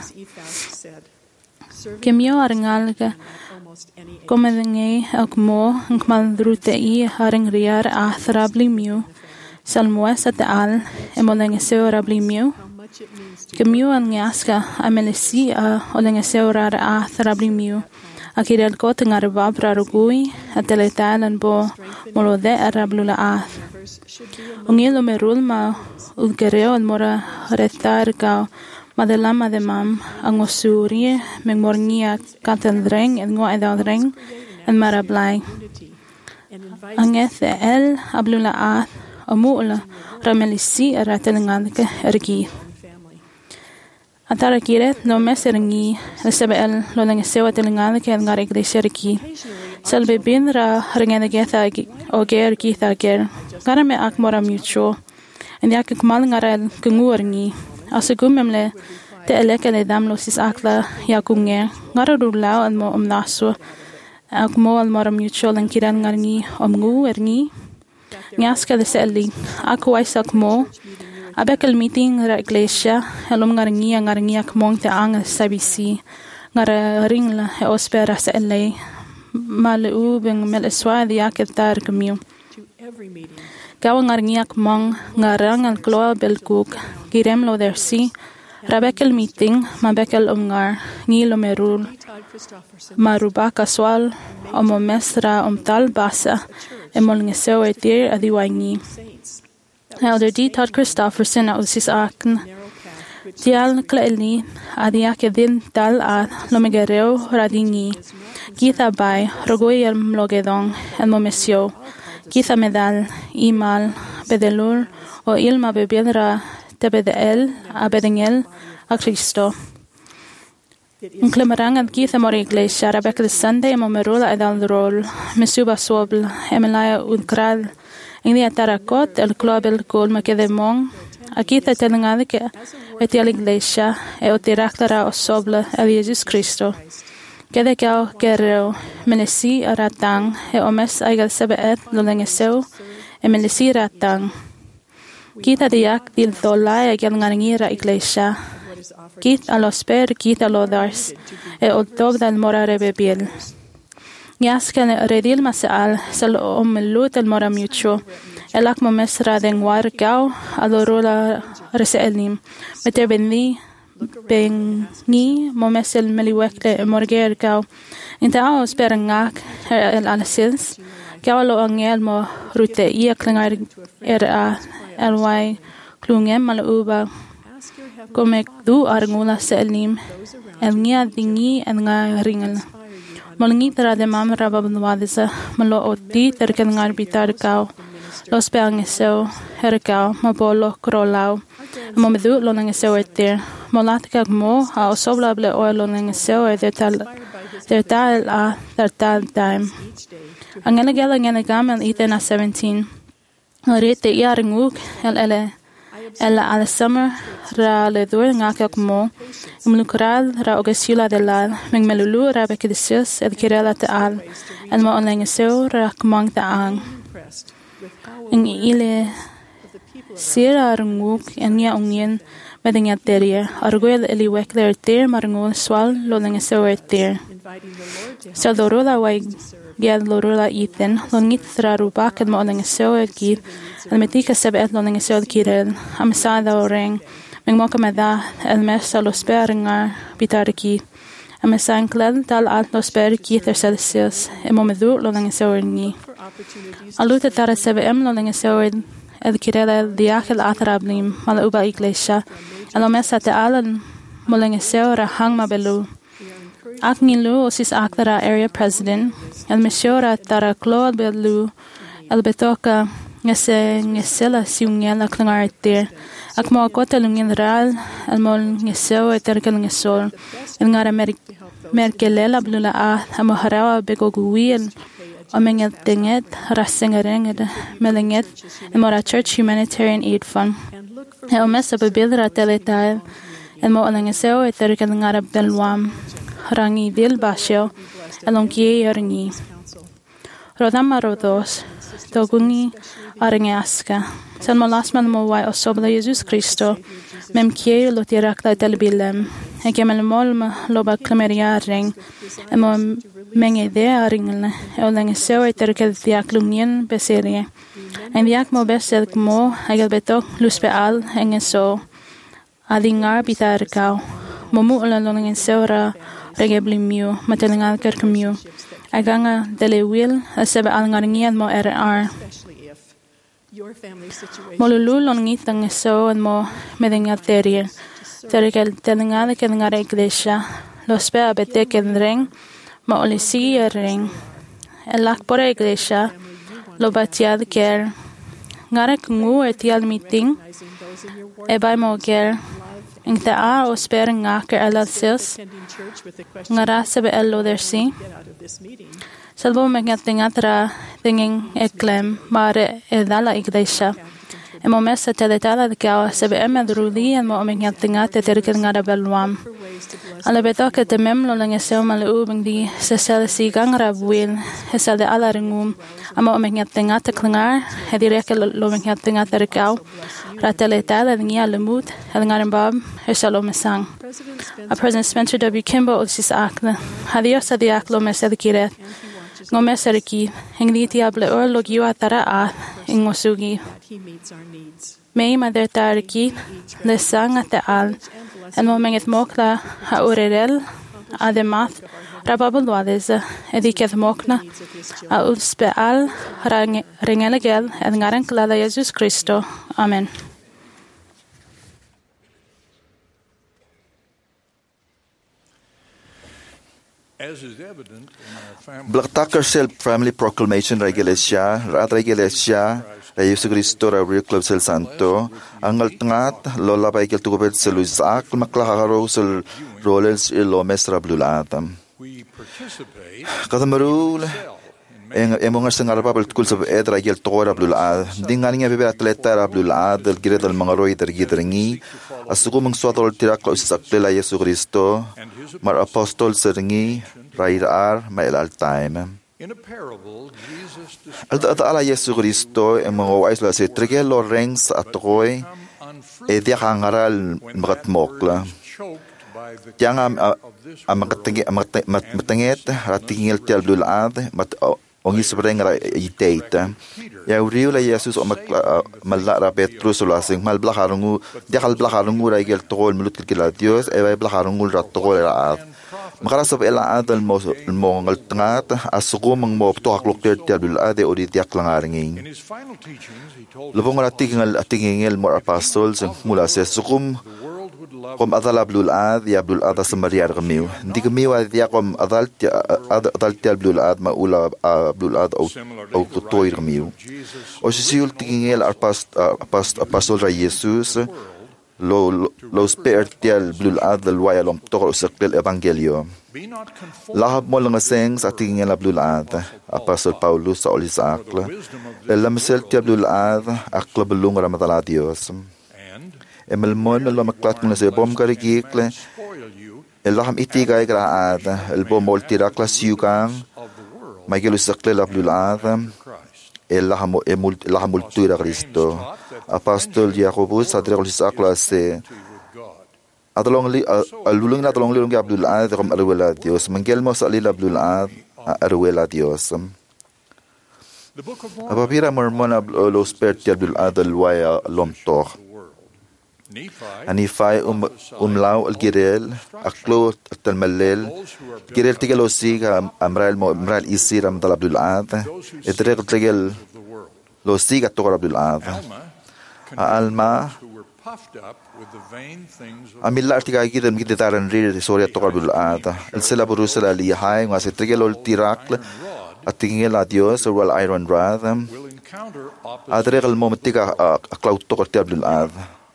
Kemio arengalga, komedenge el kumo, nkmaldrute i haringriar ath rabli miu, salmues at al, emolengeseo rabli miu, Kemiu ang ngiaska a melisi a olengeseo rar ath rabli miu, a kirel ko tengar babra rugui, a teletalan bo molode a rablula ath. Ungilo merul ma ulgereo al mora retar kao madelama de mam ang osuri mengmorngia katendreng en ngo edadreng en marablay. Ang ethe el ablula ath amula ramelisi a ratelenganke ergi. Atara kiret no meserengi lesebel lo lengeseo atelenganke en ngare iglesia ergi. Salbe bin ra rengenegetha o ger githa ger. Gara me ak mora mutuo. En yak kmal ngara kenguorngi. Asugumemle te elekele damlo sis akla yakunge. Ngara rulao al mo omnaso. Ak mo al mora mutuo len kiran ngarngi omngu erni. Nyaska de seli. Ak wais ak mo. Abekel meeting ra iglesia. Elom ngarngi ngarngi ak mong te ang sabisi. Ngara ringla e ospera seli. Malu beng mel eswa di aket tar kemiu. Gawa ngarngiak mong ngarang al kloa belkuk girem lo dersi rabekel meeting mabekel umngar ngilo merul maruba kaswal omo mesra umtal basa emol ngeseo etir adiwangi. Elder D. Todd Christofferson a usis akn Dial klaelni adiak edin tal a lomegereo radingi Githa bay rogoy el mlogedong el momesio Githa medal imal bedelur o ilma bebedra tebedel a bedengel a Cristo. Un klemarang ad Githa mor iglesia rabek de Sunday mo merula edal rol mesuba sobl emelaya udkral Indi atarakot el klobel kol makedemong Aquí te tengan que eti a la iglesia e o tiraklara o sobla a Jesus Cristo. Kede kao kereo menesi a ratang e omes aigal sebeet lo lengeseo e menesi ratang. Kita diak dil thola e gyal ngangira iglesia. Kit a los per kit a lodars e o tob dal mora rebebil. Nyaska ne redil masaal sal o melut el mora mucho. Elak mo mesra den war gau alorola reselim. Meter benli bengi mo mesel meliwekle morger gau. Inta ao sperangak el alasils. Gau lo angel mo rute ia klingar era elwai klungem maluba. Komek du arngula selim. El ngia dingi en nga ringel. Molingi tera de mam rababnwadisa malo oti terken ngar bitar gau. Los peangeseo herkau mabolo krolau mo medu lo nangeseo etir mo latka mo a osoblable o lo nangeseo e detal detal a detal time angela gela ngena gamen iten a seventeen rete yarnguk el ele el al summer ra le dur ngakak mo imlukral ra ogesula de la mengmelulu ra bekidisius el kirela te al el mo nangeseo ra kmang ta ang Ang ile sira runguk anya ungyen medingat deria arguel eli wekler ter marngol swal lolang esoer ter so lorula wai gad lorula Ethan longit traruba kad mo lang esoer gid almetika sabet lolang esoer kirel amsada oreng mengmoka meda elmes los beringar bitarki amsan klad tal at los berki ter celsius emomedu lolang esoer ni aluta tara sabem lolang esoer el kirela diakil atrablim mala uba iglesia alomesa te alan molang esoer hang mabelu Aknilu osis aktara area president, el mesiora tara Claude Belu, el betoka ngese ngesela siungela klangartir, ak mo akota lungin ral, el mol ngesewa terkel ngesol, el ngara merkelela blula a, amo harawa begoguil, o mengel tinget, rasengarenged, melinget, el mora Church Humanitarian Aid Fund. El mesa bebildra teletal, el mo ngesewa terkel ngara belwam, rangi dil basyo along kie yaringi rodam marodos togungi aringi aska san malasman mo wai osobla Jesus Cristo mem kie lo tirakla telbilem ekemel molma loba klemeria ring emo menge de aringle oleng sewe terkel diaklumnien beserie en diak mo besel mo agel betok luspe al engeso adingar bitarkau momu oleng sewra regeblimio matelingal kerkemio aganga delewil asebe alngaringian mo er ar molulu longit ang so and mo medinga terie terkel telingal kengar iglesia los pe abete kenreng mo olisi ring elak por iglesia lo batiad ker ngarek ngu etial meeting e by mo ker Ing ta a o sper nga ker alal sils ngara sabe elo dersi salvo megatinga tra tinging eklem mare edala iglesia emo mesa teletala de ka sabe emedruli emo megatinga te terkel ngara belwam ala beto ke temem lo lange sel mal ubing di sesel si gangra buil hesal de ala ringum amo megatinga te klingar hedire ke lo megatinga terkau Rateletala ngia lemut el ngarimbab hesalo mesang. A President Spencer W. Kimball osis akla. Hadios adiaklo mesedkiret. Ngomeserki hingdi tiable or logiwa tara a ingosugi. May mother tarki lesang at al en momenget mokla ha urerel ademath rababulwades ediket mokna a uspe al ringelegel en ngaran klala Jesus Cristo. Amen. Blaktakar sel family proclamation regulasia, rat regulasia, Yesu Cristo ra Club sel santo, angal tangat lola pa ikel tukupet sel Isaac maklaharo sel roles ilo mesra blulatam. Katamarul en emong sengar babel kul sab edra ikel tora blulad. Dinganinga bebe atleta ra blulad del gire del mangaroi ter gidrengi. Asuko mang suatol tirak lo isaklela Yesu Cristo, mar apostol seringi rairar mail al time. Alta ala Yesu Cristo e mga wais la se trige lo rengs atoy e dia hangaral magat mokla. Tiang am am matinget matinget ratingil tial blulad mat ongi spreng ra iteita. Ya uriu la Jesus o malla ra Petrus lo asing mal blaharungu dia hal blaharungu ra igel tol mulut kila Dios e vai blaharungu ra tol ra Makarasab ela adal mo mo ngal tangat asuko mang mo to haklok ter tabul ade odi tiak langaringing lubong rati ngal atingingel mo apostles mula sa sukum kom adal abdul ad ya abdul ad samaria ramiu ndi kamiu ad ya kom adal adal tabul ad maula abdul ad o o toy ramiu o siul tingingel apast apast apostol ra Jesus lo lo spare tial blul adal waya lom tokol saktel evangelio lahab mo lang aseng sa tingin la blul ad apostol Paulus sa olisakla elam sel tial blul ad akla belung ramatala Dios emel mon lo maklat mo sa bom karikikle elaham itigay graad el bom multirakla siukang magelo sakle la blul ad elaham emul elaham multura Cristo Apostol Jacobus adre olisakla se Atalong li alulung na atalong li lungi Abdul Ad kom arwela Dios. Mangkel mo sa alila Abdul Ad arwela Dios. Apabira Mormon lo spert Abdul Ad alwaya lomtor. Anifai um umlau al-girel aklo al-malel girel tigel osiga amral mo amral isir am dal Abdul Ad etrek tigel lo siga to Abdul Ad alma amilla artiga gidem gidetaran rir soria to Abdul Ad el sela burusela li hay ngase tigel ol tirakl atingel adios wal iron radam adrek al momentiga aklo to Abdul Ad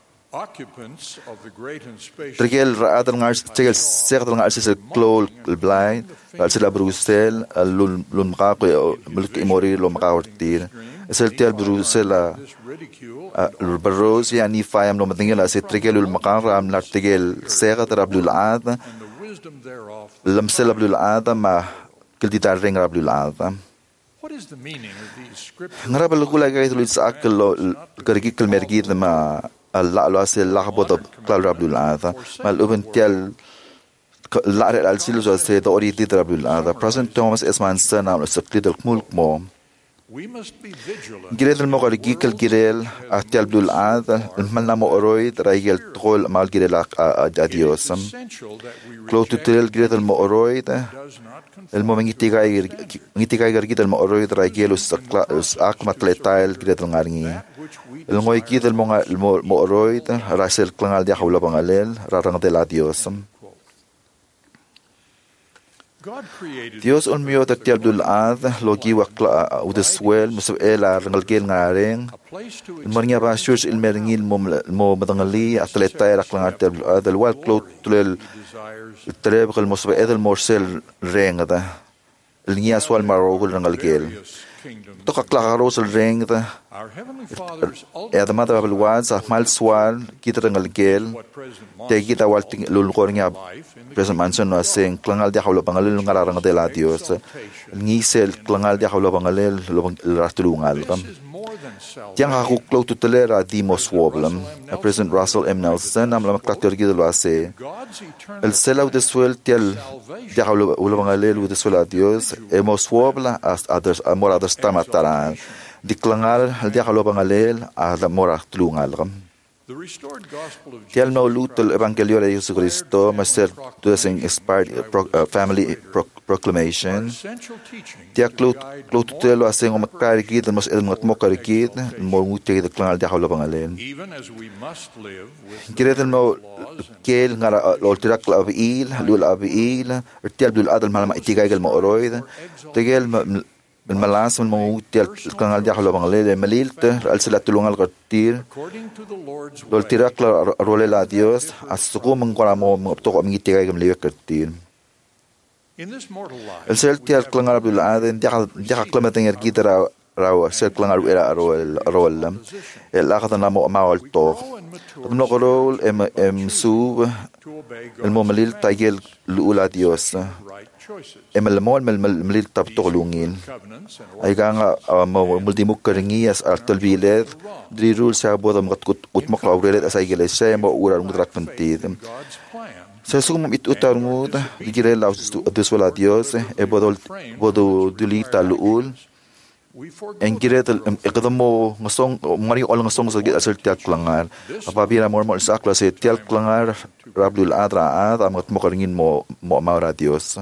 Trigel raad ng ars trigel sek ng ars sa klol blind al sila Brussels al lun lun maka ko mulk imori lo maka hortir sel tel Brussels a barros yani fayam lo matingel sa trigel ul maka ram la trigel sek Abdul Ad lam sel Abdul Ad ma kilditar ring Abdul Ad ngarabal kula kay tulis sa akal lo kargi kelmergit ma Allah lo hace la boda claro Abdul Ad mal ubentel la al silu so se to ori dit Abdul Ad President Thomas S. Manson am sa klidel mulk mo girel mo kargi kel girel ati Abdul Ad mal namo oroy traigel tol mal girel adios clo tutel girel mo oroy el mo ngitiga ngitiga gargit el mo oroy traigel us ak matletail girel ngarngi el ngoy kit el mo mo oroy rasel klangal dia hawla bangalel rarang de la dios Dios on mio ta Abdul Ad logi wakla udeswel musela rangal gel ngareng mornya ba church il merngil mo mo madangali atleta raklang Abdul Ad el wal clo tulel treb kal musba edel morsel rengada el nia swal marogul rangal gel to kaklaro sel rengda e da mata bel waz mal swal kita rangal gel te kita wal lul kornya President Manson no asing klangal dia hawla bangalel ngararang de la Dios ngisel klangal dia hawla bangalel ratulungal kam tiang aku klo tutelera dimos woblam President Russell M. Nelson am la maktater gidelo ase el selau de suel tel dia hawla bangalel de suel a Dios emos wobla as others amor others tamataran di klangal dia hawla bangalel a mora tulungal kam Tial no luto el Evangelio de Jesucristo, master doing inspired uh, family pro, proclamation. Tiak lut lut telo asing o makarikit mas el mat mokarikit mo muti de klangal dia hawla bangalen. Kiretel mo kel ngara lol tirak la abil lul abil tial dul adal malama itigay mo oroid. Tegel بالملاس من موت كان على جهل بانغلي مليلت السلا تلونغ القتير دول تيراك رول لا ديوس اسكو من قرا مو مبتو مي تيغا ملي كتير السل تيار كلان عبد العاد دي دي كلمه يركيت را راو سل كلان رول رول لا اخذنا مع الطوق نقول ام ام سو الممليل تايل الاولى ديوس emal mo mal malit tap tolungin ay nga multimuk karingias artal bilet dri rule sa bodam kat kut maklawrelet asay gele sa mo urar mudrak pantit sa sum it utar mud digire laus dus wala dios e bodol bodo dulita lul en giretel ekadamo ngasong mari ol ngasong sa git asal tiak klangar apabila mo mo sa klase tiak klangar Abdul Adra at amat mo karingin mo mo maura dios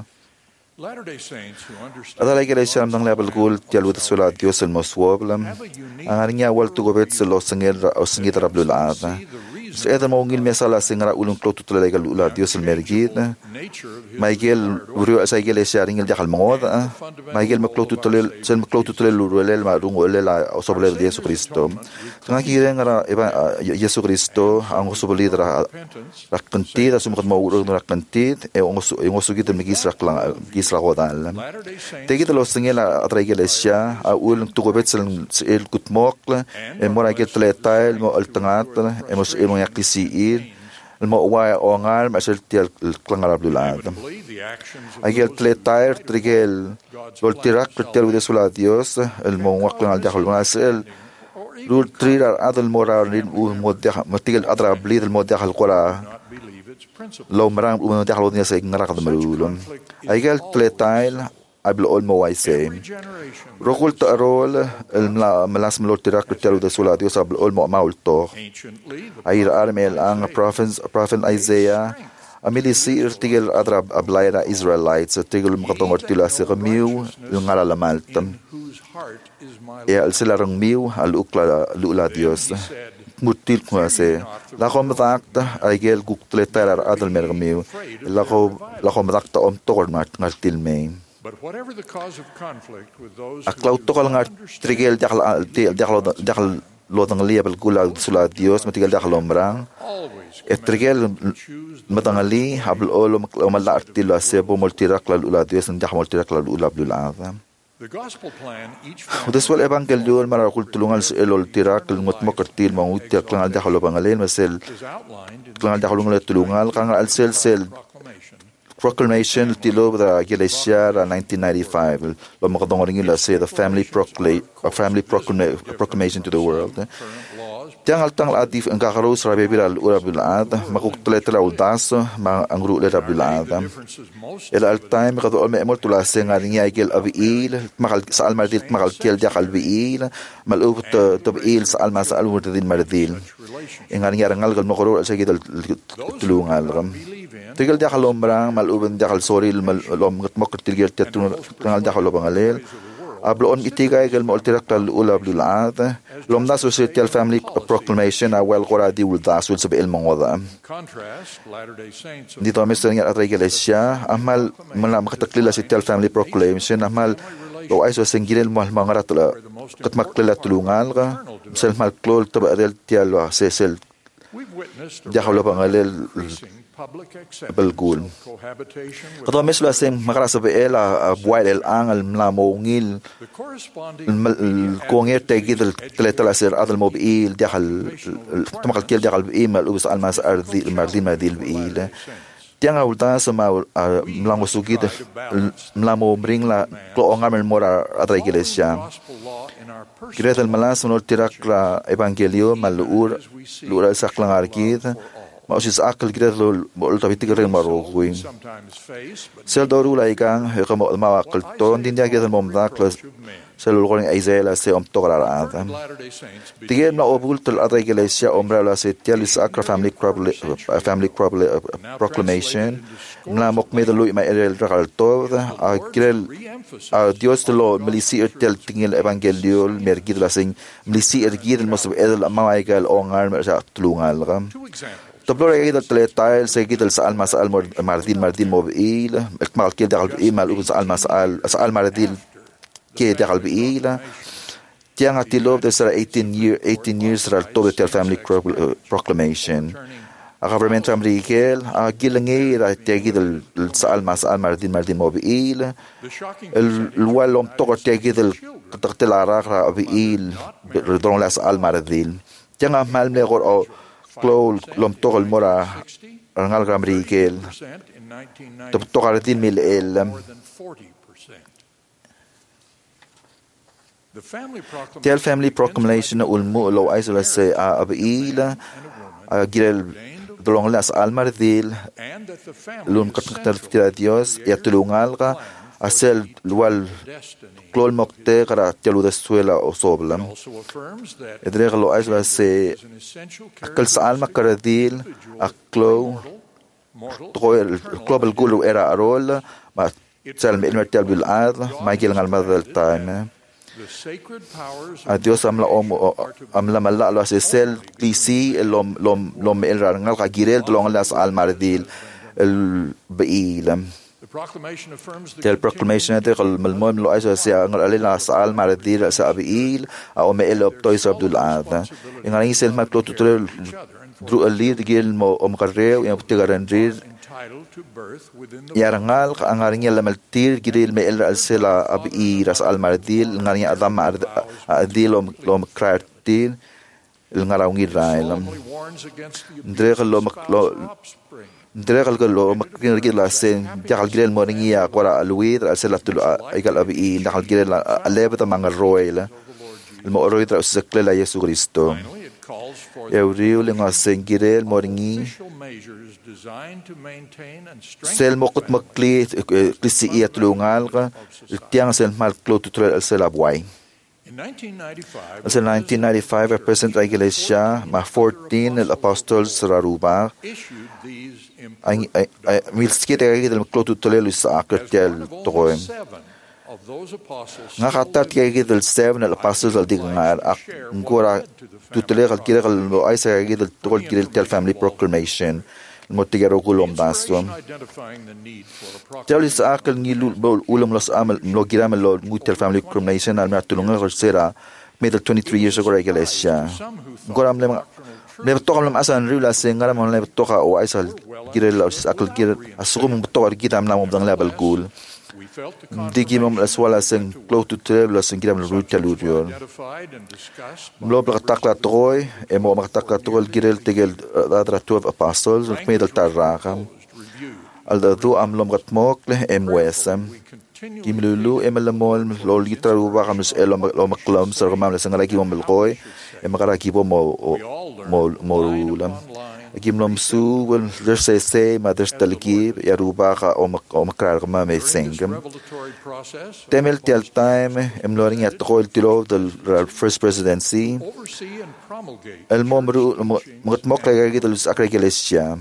Ada lagi le siam dang level gul tialu tsula Dios el moswoblam angarinya wal tu gobet selo sengel o sengit Abdul Ad se eda mo ngil mesala sengra ulun klo tutla legal ula Dios el mergit Michael uru sa gele sharing el jakal mangod Michael maklo tutla sen maklo tutla lurel ma rungo lela o sobre Yesu Cristo tanga kire ngara eba Yesu Cristo ang sobali dra rakantida sumkat mo uru rakantid e ngosu ngosu git megis raklang gisla godal tegit lo sengela atra iglesia a ulun tu gobet sel el kutmok e mora get letail mo altangat e mos e mo yaklisiir el mo wa ongal masel tial klangar Abdul Ad agel letair trigel voltirak tel de sola Dios el mo waklan al dahol masel lul trir adal morar u modja matigel adra blid el modja al qura lo marang uno de halo niya sa ngara ka marulum ay gal tletail ablo ol mo ay say rokul ta rol el malas mlo tirak telo de sula dios ablo ol mo maulto ay armel ang prophet prophet Isaiah amili si irtigel adrab ablaira Israelites tigel makatongor tila sa kamiu ngara lamaltam ya al silarang miu al ukla lula dios mutil ko se la ko matakta ay gel guktleta ar adal mermiu la ko la ko matakta om tokor mat ngartil main aklaw tokal ngar trigel dakal dakal dakal lotang liabel gula sula dios matigel dakal omrang et trigel matangali habl olo malar tilo se bo multirak la lula dios ndak multirak la lula blula Udas wal evangelyo mara kultulungan sa elol tirak ngot makartil mangutia klangal dakalo pangalin masel klangal dakalo ngal tulungal klangal al sel sel proclamation tilo da iglesia nineteen ninety-five lo makadongor ngila say the family proclaim a family proclama, proclamation to the world Tiang altang adif ang kakaros rabi bilal ura bilad makuktuletra uldas ma ang rule ra bilad el al time kado al memol tulase nga niya igel abiil makal sa almardil makal kel dia kalbiil malub tabil sa alma sa almurdin mardil inga niya rangal gal makoro sa gidal tulungal ram tigel dia kalombrang maluben dia kal soril malom makot tigel dia tungal dia kalobangalel abloon itigay gal moltirak tal ulab lulaat lomna social family proclamation a well qoradi uldas ul sabil mangwada dito mister nga atray iglesia amal mala makataklila si tel family proclamation amal lo ay so singilel mal mangarat la kat maklila tulungal ka sel mal klol tabadel tialo sesel jaxalo pangalel balgul kato meslo asem makarasa beela buwal el angal mlamongil kongir tegi del teletala ser adal mobil diakal tamakal kiel diakal email ubus almas ardi mardin madil bil tiang ulta sama mlango sugid mlamo bring la klo ongamel mora atra iglesia Gretel malas unol tirak la evangelio malur lura saklang arkid Mausis akal kita lo bol tapi tiga ren maro kuin. Sel doru lai kang he kamo ma akal ton din dia kita mom dak sel lo koring Isaiah se om tokara ata. Tiga na obul tul ata iglesia ombra la se tialis akra family family proclamation. Na mok me lo ma erel rakal to a kirel a Dios lo melisi tel tingel evangelio mergid la sing melisi ergid mos edel maigal ongar sa tulungal kam. Tablor ay dal tletay sa gidal sa alma sa almor mardin mardin mobil ekmal ke dal imal ubus alma sa al sa al mardin ke dal biila tiang atilob de sa eighteen year eighteen years ra to the family proclamation a government amerikel a gilangi ra tegidal sa alma sa al mardin mardin mobil el walom to tegidal kattelara ra biil redon las al mardin tiang mal me gor Klo lom tokol mora rangal gamrikel to tokaratin mil el tel family proclamation ulmu lo aisola se a abil girel dolong las almardil lum katakter tira Dios ya tulungal ka asel lual klol mokte kara telu de suela o soblam edreg lo aisola se akal sa alma karadil aklo toel global gulu era arol ma sel me invertel bil ad ma gil ngal madal time adios amla om amla mala lo se sel tc lom lom lom el ngal ka girel dolong las almardil el bailam Tel proclamation ate kal malmon lo aisa sia ngal alila sa al maradir sa abil a o me el optoy sa Abdul Ada ingaling sel mat to tutrel dru ali digel mo om karreo in tigaran rir yarangal ka angaring la maltir gidel me el al sela abi ras al maradir ngaring adam adil om lo kratir ngaraung Israel ndre lo Ndrekal ko makin gil la sen jakal gil mo ningia kwara aluid al selatul igal abi nakal gil la alebta mga royal mo roy tra sa klela Yesu Kristo Euriu linga sengirel moringi. Sel mokot makli klisi iya tulungal ka. Tiang sel mal klo tutul al sel abway. In nineteen ninety-five, a President ng Iglesia, ma fourteen el apostles sa Aruba, ang milskit ay kita maklo tutul sa akertel tokoy. Nga katat kaya kita seven el apostles al digangar ak ngora tutul al kira kal ay sa kita tukol kira tel family proclamation. Motigaro kulom dastom. Tell sa akal ni ulam los amal lo giram lo mutel family cremation al matulunga sera middle twenty-three years ago iglesia. Goram le le tokam lam asan rula sengara mon le toka o aisal girel akal gir asugum tokar gitam nam dang level gul. Digi mom la swala sen close to table sen giram lo rutalurior. Lo takla troy e mo takla troy girel tegel adra twelve apostles ul medal tarrakam. Al do am lom gatmok le em wesam. Kimlulu em lamol lo litra ruba kamus elo lo maklom sa ramam la sen lagi mom koy e makaraki po mo mo mo ulam. Gimlom su wel derse se maders talgi ya ruba ka o makrar ka ma sengam temel tel time em loring at ko tilo del first presidency el momru mot mokra ga del akregelesia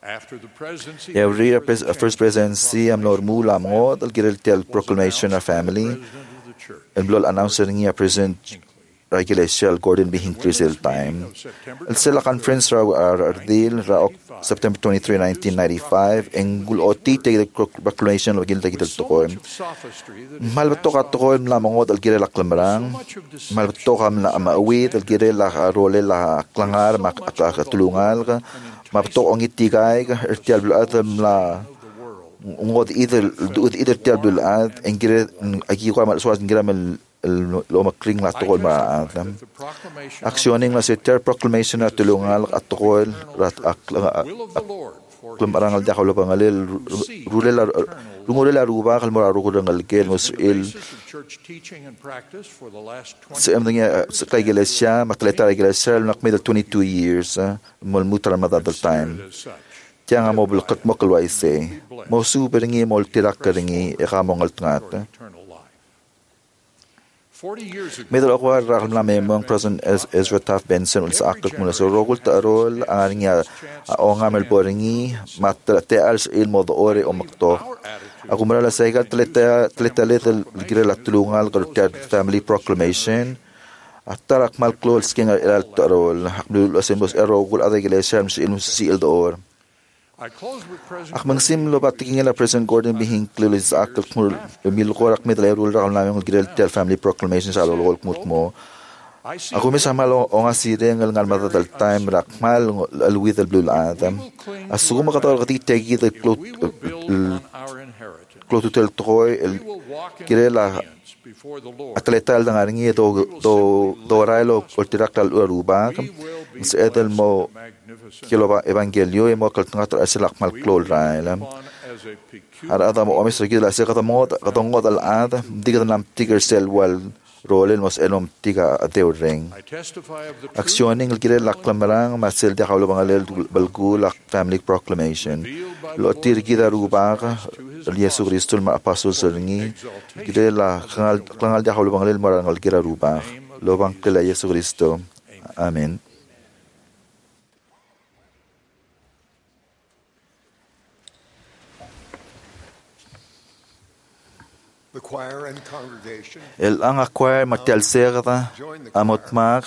every first presidency am lor mula mo del girel tel proclamation of family el blol announcing ya present Iglesia Gordon B. Hinckley's time. El sila conference ra ardil ra September twenty-third, nineteen ninety-five en guloti te the proclamation of gilta gital tokoy. Malbato ka tokoy la mangod al girela klamrang. Malbato ka na maawit al girela role la klangar mak tulungal ka. Malbato ang itigay ka ertial bulatam la ngod either either tial bulat en gire agi ko mal swaz ngira mel lo makring la tokol ma atam aksyoning la setter proclamation at tulungal at tokol rat aklam arangal da kalo pangalil rulela rungorela ruba kal mora rugo dangal kel musil sa amdanya sa iglesia matleta iglesia nak middle twenty-two years mol mutra madadal time tiang mo bulkat mo kalwaise mo su beringi mol tirak keringi e kamongal tngat Middle Aqua Rahma Memong President Ezra Taft Benson ul sa akal mula sa rogul ta arol ang niya o nga melboringi matrate als il modo ore o makto ako mula la sa igal tleta tleta little girela tulungal karutad family proclamation at tarak malklol sking al ta arol haknul asembos erogul ada iglesia sa il si il door Ak mangsim lo batikingin la President Gordon B. Hinckley sa akal kmul milkorak mit la rule rakal namin girel tel family proclamation sa lolol kmut mo. Ako may sama lo o nga sire ngal ngal matatal time rakmal alwith al blue adam. Asugo makatawal kati tegi the close close to tel toy el girela atletal dang aringi do do do railo ultirakal uruba sa etel mo kilo ba evangelio e mo kaltngat asilak mal klol railam ara ada mo omis regila se kata mo kata ngot al ad diga nam tiger sel wal rolel mos enom tiga ateu ring actioning gile lak klamarang masel de hawlo bangalel balgul family proclamation lo tir gida ruba Yesu Kristo ma apostol seringi gile la kangal kangal de hawlo bangalel marangal gira ruba lo bang kila Yesu Kristo amen. El ang choir matel serda amot mar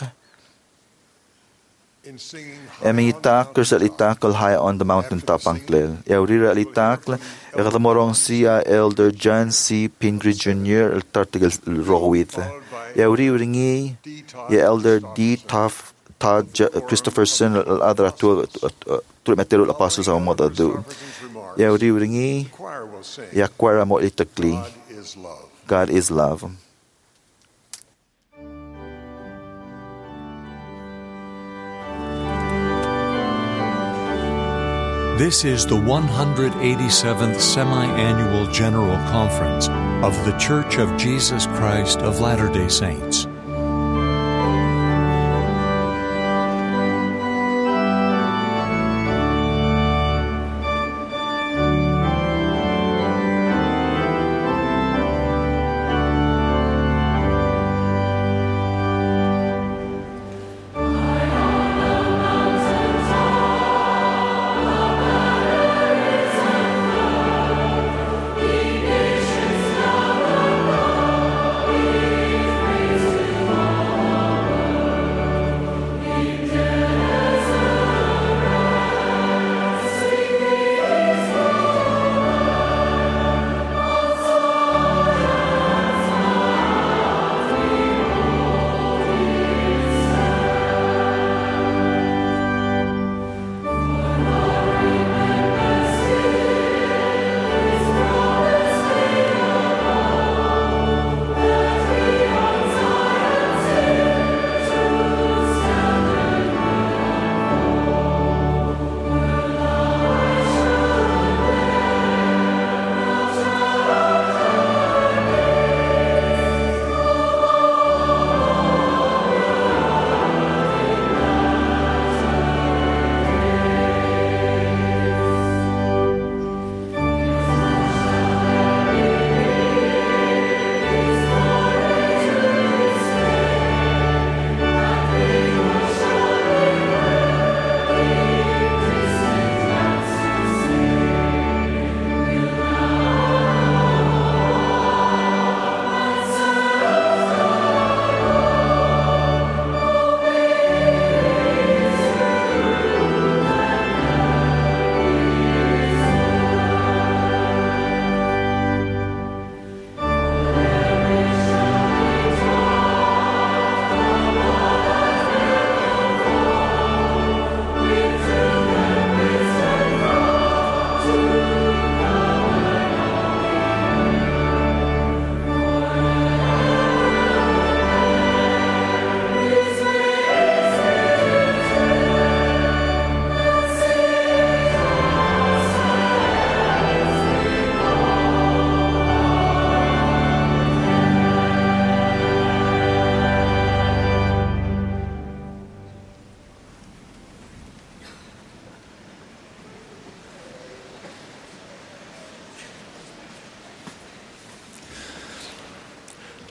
emita kursal itakal high on the mountain top anklel eurira itakal erda morong sia elder John C. Pingree Junior el tartigal rowit euri ringi ye elder D. Tough Todd Christopherson el adra tu tu meterul apostles sa moda do euri ringi ya choir mo itakli God is love. This is the one hundred eighty-seventh Semi-Annual General Conference of The Church of Jesus Christ of Latter-day Saints.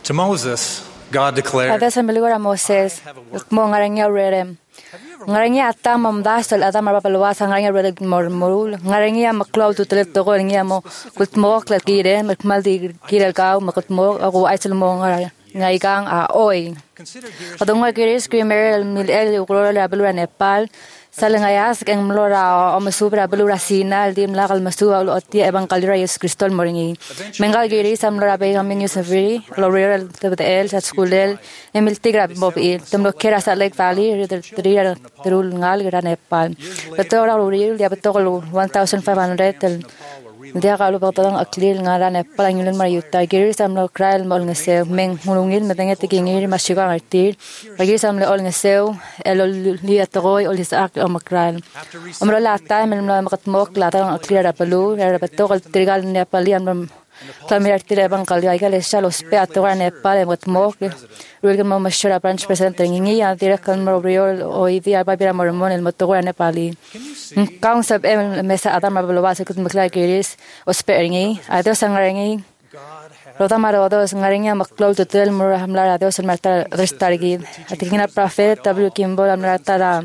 To Moses, God declared, Ada sa meluara Moses, mo ngarangya rerem. Ngarangya atam mamdasol adam mapalwa sa ngarangya rerem mormul. Ngarangya maklaw tutelet to ngarangya mo kutmok la kire, makmal di kire kaw makutmok ako aisel mo ngaigang a oy. Kadong ngiris krimer mil el ukrora la belura Nepal. Salangayas kang mlora o masubra belura sinal dim lakal masua lo otia ebang kalira Yesus Kristol moringi. Mengal giri sam lora be gamin Yusufri, L'Oreal el sa skulel emil tigra mobil. Tem lo kera sa Lake Valley rir terul ngal gira Nepal. Betul ora L'Oreal dia betul one thousand five hundred tel dia kalau betul aklil ngara Nepal ngilin mariyuta giri sam lo krail mol ngese meng mulungil medenge tikingir masiga artir. Giri sam lo ol ngeseu elo liat toy ol isak o makral. Amro lata men lo makatmok lata ang aklil ra palu ra betul trigal Nepali am Kami artira bang kali ay kali siya los pe ato ka Nepal ay matmok. Rugal mo masyara branch president ngingi atira kan mo riol o idi ay babira mormon el matoko ka Nepali. Kaung sab em mesa adam mabalawa sa kut maklay kiris o spe ngi ato sang ngi. Rota marodo sang ngi maklaw tutel mo hamla ato sa marta restargi. Atikina prophet W Kimball amla tara.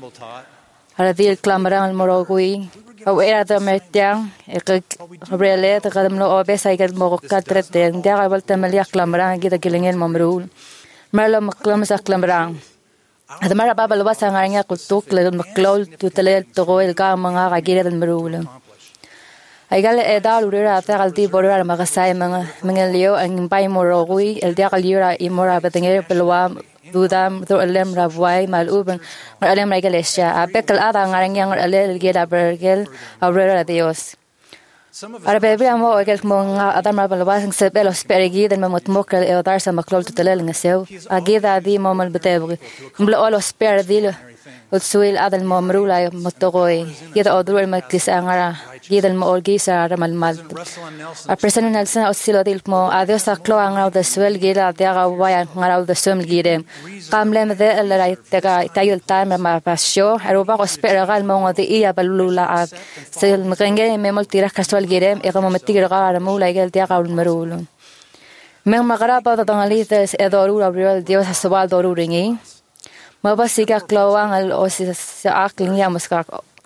Aradil klamarang al morogui. O era da mertiang e que relet kadam lo obe sai kad mo ka treten dia ka volta melia klamrang gida gilingel mamrul marlo maklam sa klamrang ada mara baba lo basa nganya kutuk le maklol tutele to go el ka manga ka gira del marul ai gal e da lura ta galti borra ma sai manga mengelio ang pai morogui el dia kalira i mora betengere pelwa dudam to alem ravai mal uben alem regalesha apekal ada ngarang alel gela bergel aurora dios ara bebe amo ogel mo adam rabalwa sing sebelo sperigi den mamot mokal e dar sa maklol tutelel ngeseu agida di momal betebri mblo olo sper dil utsuil adal momrula motogoi gida odrul makis angara gida mo olgisa ramal mal a person Nelson osilo dil mo adios a klo angara de swel gida dia waya ngara de sum gide kamlem de el rai tega tayul time ma pasio aroba sper gal mo de ia balula ad sel mrenge memol tira casual gide e como metir gara mo la gel dia gal merulo men magraba da danalites e dorura abrió dios a sobal doruringi mabasiga klawang al os sa akling ya maska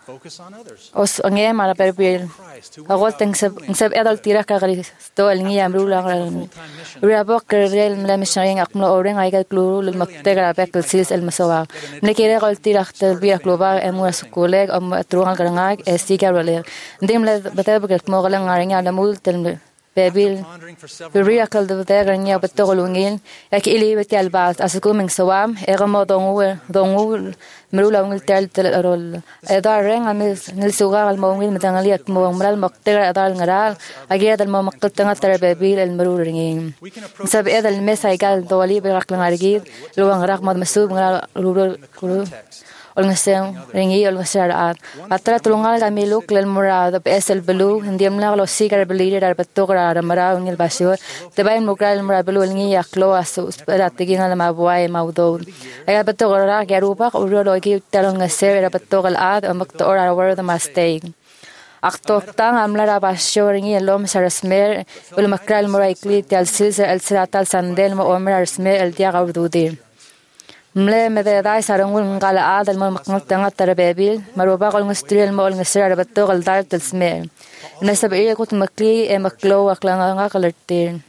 os nge mala perbil agol teng sab sab edal tira ka gali to el ngi amrula ura bok rel mla misharing akmlo oreng ay gal kluru lul maktegra bekal sis el masawa ne kire gal tira tel bia kloba emu as koleg am truang karangak e sika rele ndim le batab gal mo galang aringa la mul tel Babil, Beria kal de der nya betolungin, ek ili betal bas as coming sawam, era mo dongu dongu mrula ungil tel tel rol. Edar reng amis nil suga al mo ungil metangali at mo mral maktera adal ngaral, agia dal mo maktanga ter Babil el mrul ringin. Sab edal mesa igal doli berak langargid, luang rak mod masub ngal rul rul. Olngasem ringi olngasar atra tulungal kami luk lel murad es el belu ndiam la lo sigar belir ar batogra ramara ngil basio tebay mukral murad belu ngi yaklo asus peratigina la mabwai mawdo ay batogra garupa uro lo ki talongaser ar batogal ad amakto ora war the mistake akto tang amla basio ringi lom sarasmer ul makral murai kli tal silsa el siratal sandel mo omar smer el dia gawdudi mle me de dai sarangul ngala adal mo maknot tanga tarabebil maruba kol ngustril mo ol ngasra batto gal dar tel sme nasab iya kut makli e maklo aklanga nga kalertin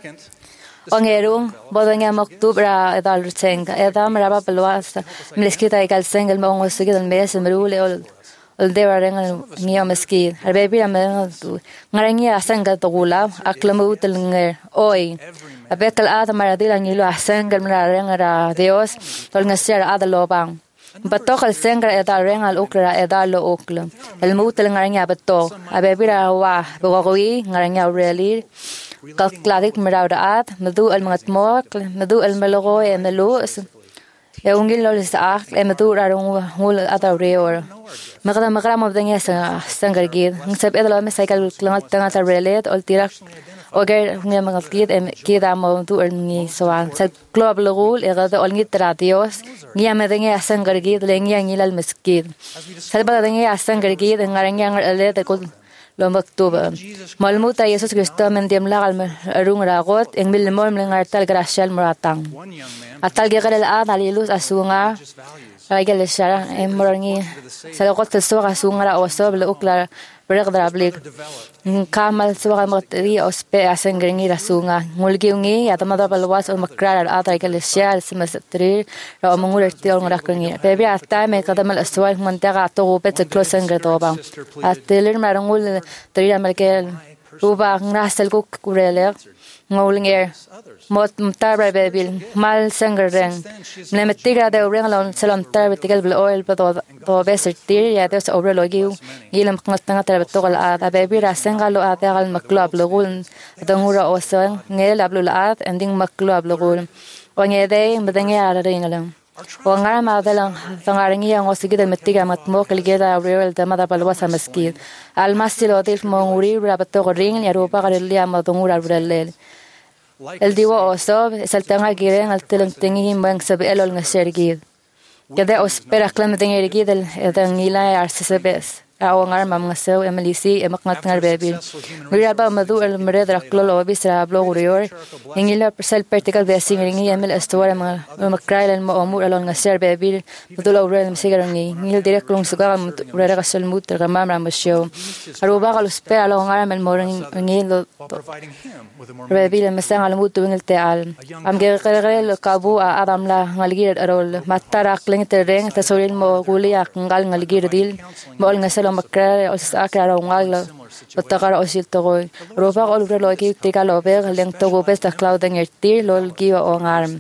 ongerung bodanga maktubra edal rutsenga edam raba pelwas mleskita ikal sengel mo ngosigi dal mes merule ol ol deva rengal ngia meski arbebi am ngarangi asanga togula aklamu tel nger oi abekal ada maradila ngilo asengal mara Dios tol ngasir ada lobang batokal sengra eda rengal ukra eda lo ukla el mutel ngaranya bato abebira wa bogoi ngaranya really kalkladik marauda at medu al matmok medu al melogo e melu e ungil lo sa e medu arung hul ada reor magada magra mo dengya sa sangargid sab eda lo me cycle klangal tanga ta relet ol tirak Oger ngia mga kid em kida mo tu erni soan sa global rule era de olngi tradios ngia me dengi asangargi de ngia ngilal meskid sa ba dengi asangargi de ngaranga ngale de kul lo maktuba. Malmuta Yesus Kristo mendiam lagal arung ragot ing milmol mlengartal gracial muratang. Atal gegal al alilus asunga Raigel shara emorngi salokot suwa asunga oso ble ukla berdrablik kamal suwa motri ospe asengrengi rasunga mulgiungi atamada balwas o makrar al atal shar semestri ra mungul tiol ngarakungi bebi atta me kadamal aswal mantaga to pet closengre toba atelir marangul tri amalkel uba ngrasel ku kurele ngolinger mot tabra bebil mal sangreng nemetiga de rengalon salon tab tigal bel oil to to besertir ya des obrologiu gilam qnatanga tab to al ada bebi rasengalo atagal maklab lugul dangura osan ngel ablul at ending maklab lugul wangede mbadenge ara ringalam wangara madalang tangaringi ang osigida metiga matmo kelgeda real de mada balwasa maskid al masilo dil monguri rabato ring ya ropa galia madungura brelel el diwo oso saltanga giren al telengtingi mbang sabe elol ngasergid kada ospera klam tengergid el edangila arsebes awangar mam ngaso emlisi emakngat ngar bebil miraba madu el meredra klolo bisra blogurior ingila persel vertical basing ringi emel estora ma makrail el moomur elol ngaser bebil mudulo rel msigarangi ngil direk lung suga rera gasel mut ramam ramasho aruba gal spera longar mel moring ngil bebil mesang al mut wingil teal am gergerel kabu adam la ngalgir arol matara kleng tereng tasolil mo gulia ngal ngalgir dil mol ngasel makra os akra ngal Otakara osil togoy ropa ol relogi tika lober leng togo besta clouding ertir lol giwa on arm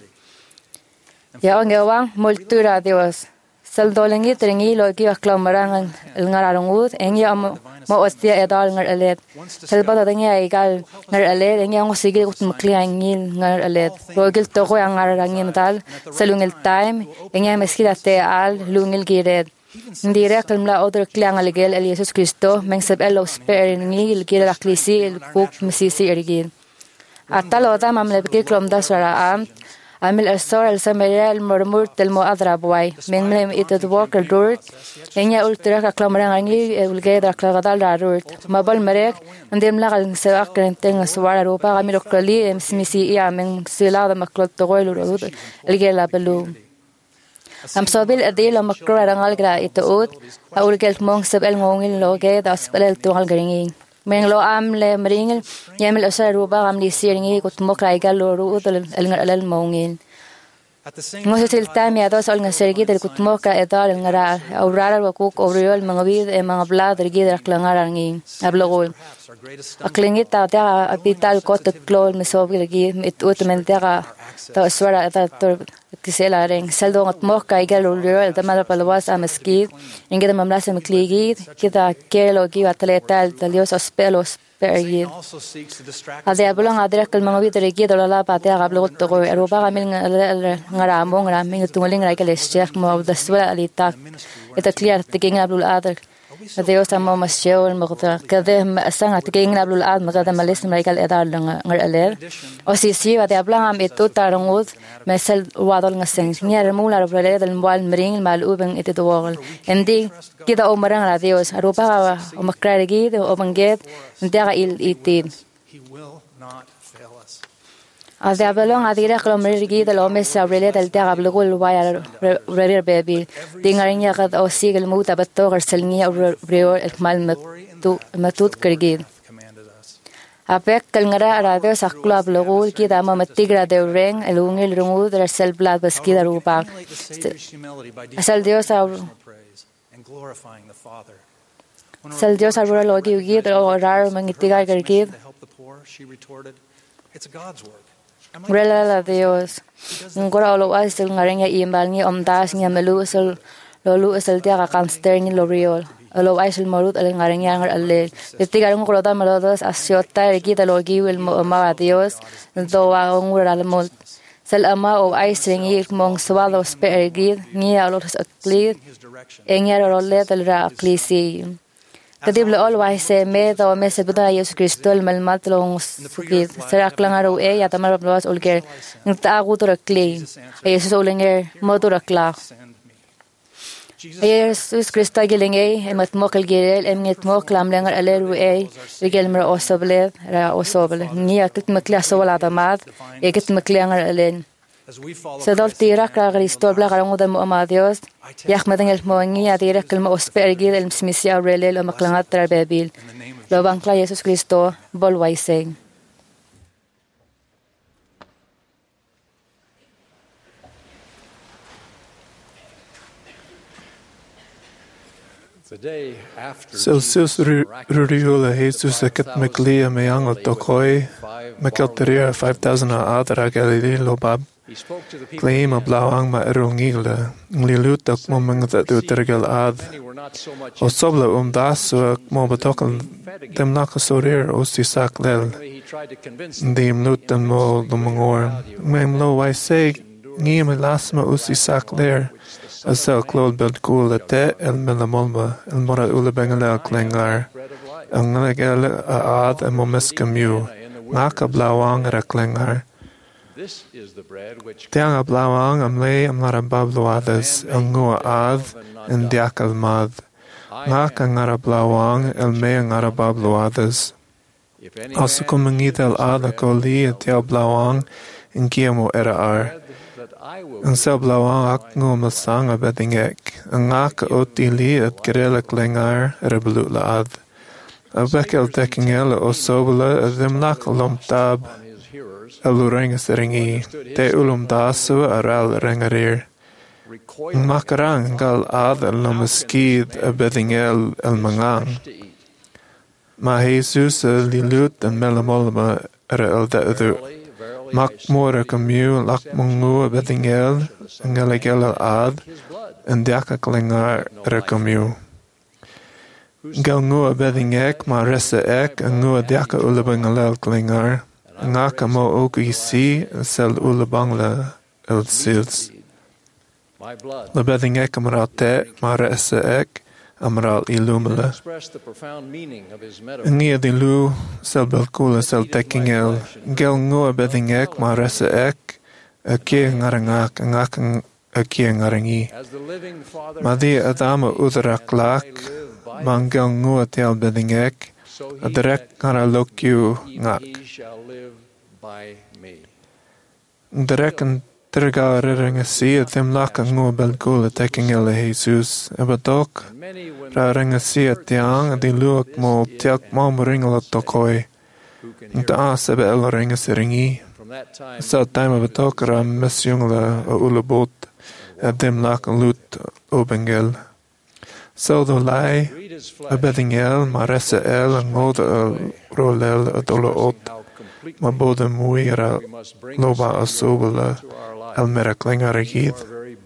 ya ongewa multura dios saldolengi trengi logi aklamarang el ngararungud engi am mo ostia edal ngar alet selbada dengi igal ngar alet engi ang sigil gut mukliangil ngar alet rogil togo angarangin tal salungil time engi meskida te al lungil gired Ndire kalmla other klang aligel el Jesus Kristo mengseb elos per ngi gil aklisi el kuk misisi ergin atalo da mamle bikir klomda sara am amil asor el samaria el murmur tel mo adrabwai mengme itet walk el durt enya ultra ka klamrang ngi ulge da klagadal rarut mabal merek ndem la gal seak krenteng swara ropa gamiro klali emsmisi ya meng sila da maklot togoil rud el gela pelu am sobil adil am makra rangal gra ituut aul gel mong sab el ngongil loge das pel tungal gringi meng lo am le mringil yemel asar ruba am li siringi kut mokra igal lo ru el el mongil ngosil tami ados al ngasergi del kut mokra edal ngara aurara wakuk obriol mangabid e mangabla dergi der klangarangi ablogol aklingi ta ta apital kot klol mesobil gi mit utmentera ta swara ta kisela ring saldo ngat mokka igal ul ta mala palwas amaskid ingeda mamlasa mkligi kita kelo gi atleta dalios ospelos pergi ade abulong adra kalmango bitre gi dolala patia gablo togo eroba gamil ngara mong ra ming tungaling ra kelescher mo daswa alita eta clear taking abul adar Dios amo masyo el mogda kade asang at king na blul ad magada malis medical edar ngar aler o si si va de hablan am eto tarungud mesel wadol ngaseng nyer mula rele del wal mring mal uben et do wal endi kida o marang la Dios arupa o makragi o banget ndega il itin Ade abalong adira klomrigi del ome sabrele del tega blugul wire rerir baby dingaring ya kad o sigel muta batto garselni brio el mal matu matut kirgid apek kalngara radio sakla blugul ki dama matigra de reng el ungil rungu der sel blad baskida rupa asal Dios sal Dios arura logi ugi der orar mangitiga kirgid It's God's work. Rela Dios ngora lo asel ngarenga imbal ni omdas ni melu sel lolu sel dia ka kanster ni loriol lo asel marut al ngarenga ngar alle tetigar ngoro da melodos asiota egi da logi wil ma Dios do wa ngora al mol sel ama o asel ni mong swalo spergi ni alos akli engar rolle del ra aklisi Kadib lo always se me do me se buda Yesus Kristo el malmat long sukit serak langaro e ya tamar blas olger nta agutura kli Yesus olenger modura kla Jesus Kristus gilingay emat mokal girel emnget moklam lengar aleru ay gelmer osoblev ra osobel nia kit makla sola damad eget maklengar alen Sedol tira Kristo bla garango da mo Dios yahmadan el moangi adira kelma ospergil el smisia relel o maklangat trabebil lo bankla Jesus Kristo bolwaiseng Celsius ruriula Jesus eket meklia meango tokoi mekelteria five thousand adra galili lobab claim a blauang ma erungile nglilut ak momeng dat utergal ad o sobla um das mo betokal dem nakasorir ostisak lel dim lutem mo domongor mem lo I say ngiem lasma ostisak ler Asal Claude Belcool te el melamolma el mora ule bengala klengar ang nagel a ad mo meskamu ngaka blawang ra klengar Tiang a blawang am lay am lara babloades el ngua ad en diakal mad ngaka ngara blawang el me ngara babloades Also kumangita el ad ko li tiao blawang in kiamo era ar Ang sa blawang ak ngo masang a bedingek, ang ngak o tili at kirela klengar rebelut laad. A bekel tekingel o sobele a dimlak lom tab, a lurengas ringi, te ulum dasu a ral rengarir. Ang makarang gal ad al namaskid a bedingel el mangang. Ma Jesus a lilut an melamolma ra el deadu. Mak mora kamu lak mungu bedingel ngalegel ad en diaka klingar rekamu. Gel ngu bedingek ma rese ek ngu diaka ulebangalel klingar ngaka mo oku si sel ulebangla el sils. Le bedingek amrate ma rese ek amral ilumele. Ngia dilu sel belkula sel tekingel gel ngua bedingek ma rese ek a kie ngarangak ngak a kie ngarangi. Ma di adama udrak lak man gel ngua tel bedingek a direk ngara lokyu ngak. Direk an Terga rengasi tem laka ngua belkula tekingel Jesus abatok ra rengasi tiang di luak mo tiak mo ringla tokoi ta sebe el rengasi ringi sa time abatok ra mesyungla ulubot dem laka lut obengel so do lai abedingel marese el ngod rolel adolo ot ma boda muira loba asobula el meraklinga regid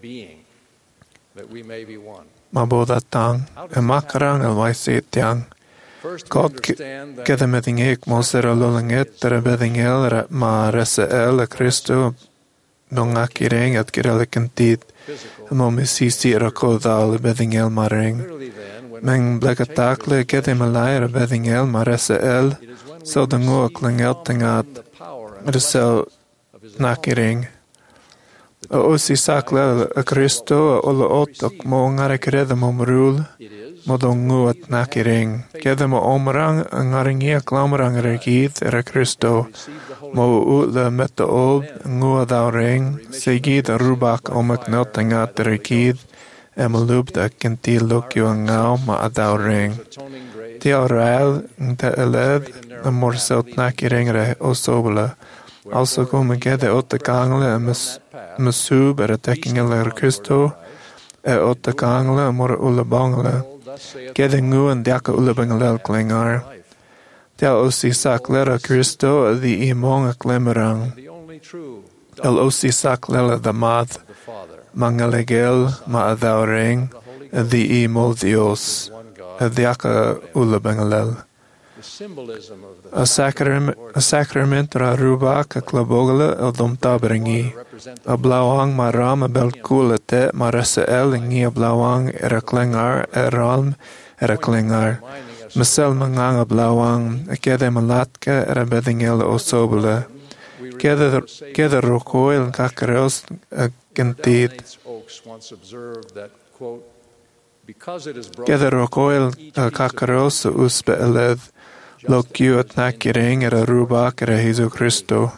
ma boda tang e makarang el waisi tiang God kede medingek mosera lolanget tere bedingel ma rese el a Christo nonga kireng at kirele kentit mo misisi rakoda le bedingel maring meng blekatakle kede malai re bedingel ma rese el so dango klingel tingat resel nakiring O si sakle a Christo o lo otok mo ngare kreda mo mrul mo dongu at nakiring keda mo omrang ngaringia klamrang regid era Christo mo utle meta ob ngua dauring segid rubak omak notingat regid emelub da kenti lokyo ngau ma adauring Tia rael te eled a morsot nakiring re osobla Also come gede otte kangle en mesub er tekingel er Christo e otte kangle mor ulle bangle gede ngu en diaka ulle bangle klingar Tia osi sak lera Christo di imong aklemerang el osi sak lera damad mangalegel ma adauring di imol Dios diaka ulle bangle A sacrament, a sacrament ra rubak a klabogale el dom tabringi. A blauang ma ram a belkule te ma rese el ngi a blauang era klengar er ralm era klengar. Mesel mangang a blauang a kede malatke era bedingel osobele. Kede kede rokoil kakreos a gentit. Geder o coel a cacaros uspe eled, locio at nakiring er a rubak er a Jesu Christo.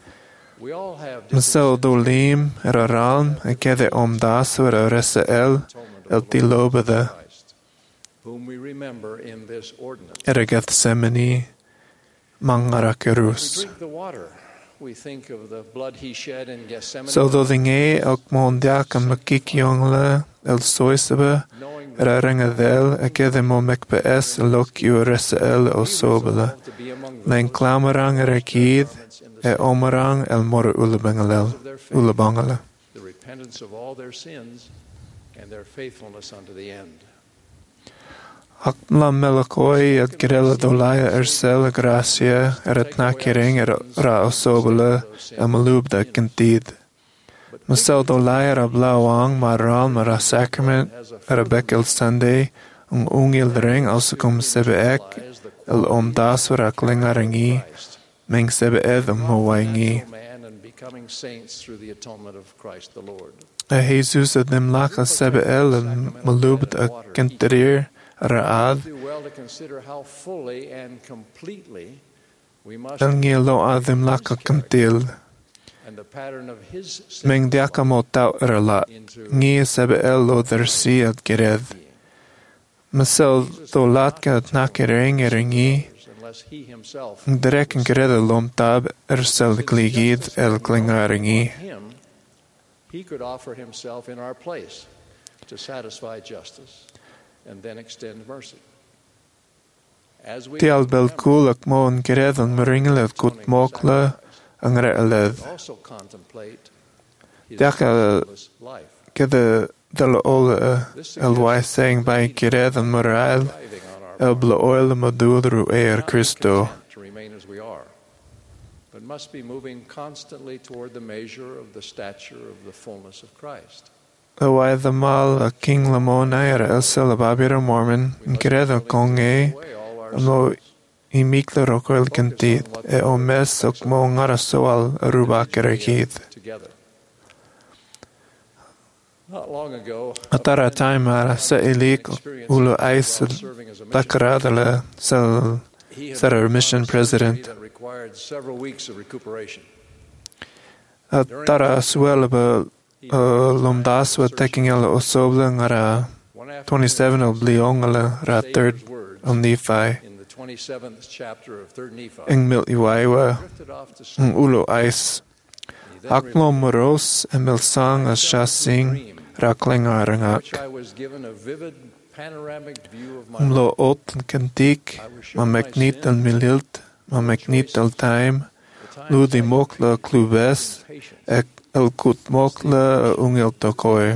Masel do lim er a ralm, a gede om daso er a resa el, el tilobede. Er a Gethsemane, mangara kerus. So do dinge ook mondiak am makik jongle, el soisebe, er a ringadel, a gede mo mekbe es, lok u resa el o sobele. Len klamerang er a kied, e omarang el mor ulebangalel, ulebangale. The repentance of all their sins and their faithfulness unto the end. Akmla melakoi at gerella dolaya ersel gracia er at nakiring er ra osobele amalub da kentid. Masel dolaya ra blauang maral mara sacrament er a bekel Sunday ung ungil ring alsakum sebe ek el om das ra klingaringi meng sebe ed am howaingi. A Jesus at them laka sebe el en malub da kenterir Raad, el ngelo adem laka kantil. Meng diaka mo tau erala, ngi sebe el lo dersi at gered. Masel do latka at nakering eringi, derek en gered lom tab ersel kligid el klingaringi. He could offer himself in our place to satisfy justice. And then extend mercy. Tial bel kulak mon geredan meringelet kut mokle angre eled. Daka kede del ole el wai saying by geredan moral el bla oil madudru eer Christo. To remain as we are, but must be moving constantly toward the measure of the stature of the fullness of Christ. Away the mal a King Lamona era el celebabira Mormon, incredo con e, no imikle roko el kentit, e o mes ok mo ngara soal ruba kerekid. Atara time ara sa elik ulo ais takradale sel ser mission president. Atara suelaba Uh, Lomdas were taking el osoblang ara twenty-seven of Bliongala ra third on Nephi. Eng mil iwaiwa ng ulo ais. Aklo moros en mil sang as shasing ra klingarangak. Mlo ot kantik ma meknit el mililt ma meknit el time ludi mokla klubes ek el kut mokle ungel tokoi.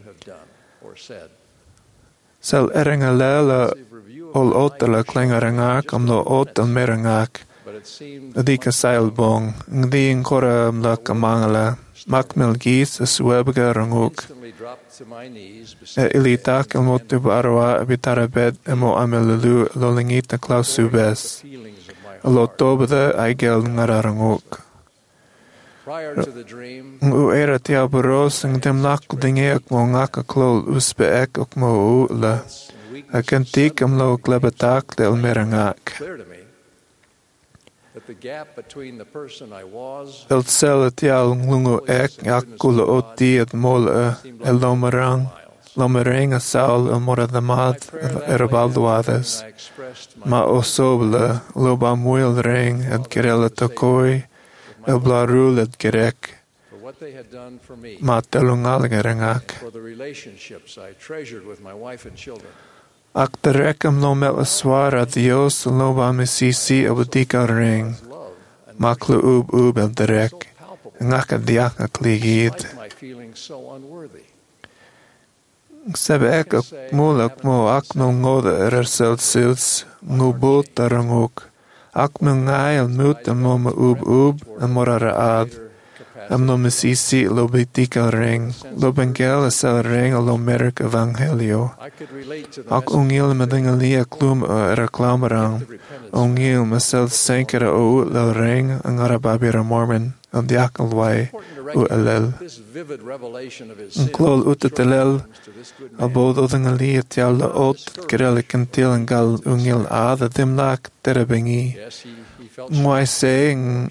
Sel eringalela ol otela klingarangak am lo otel merangak. Adika sailbong, ngdi inkora mla kamangala, makmel gis aswebga ranguk. E ilitak el motu barwa abitara bed emo amelulu lolingita klausubes. Lo tobde aigel ngararanguk. U era tiaburos ng demlak dinge ak mo ngaka klol usbe ek ok mo ula. Akantik am lo klebatak del merangak. El sel tial nglungu ek akula oti at mola el lomarang. Lomarang asal el moradamad erabalduades. Ma osobla loba muil ring at gerela tokoi. El blarul et gerek. Ma telungal gerangak. Ak terekam lo mel aswara Dios lo ba mesisi abudika ring. Maklu ub ub el derek. Ngaka diaka kligid. Sebe ek ak mulak mo ak mel ngoda ersel sils ngubut taranguk. Ak mel ngai el mut el moma ub ub el morara ad. am no misisi lo bitika ring, lo bengel sa ring lo merik evangelio. Ak ungil medingali a klum a reklamrang, ungil mesel senkere o lo ring ang arababira mormon, ang diakalway o elel. Ang klol utatelel, albod o dangali at yalla ot, kirelik antil ang gal ungil a, da dimlak terebengi. Ngwai saying,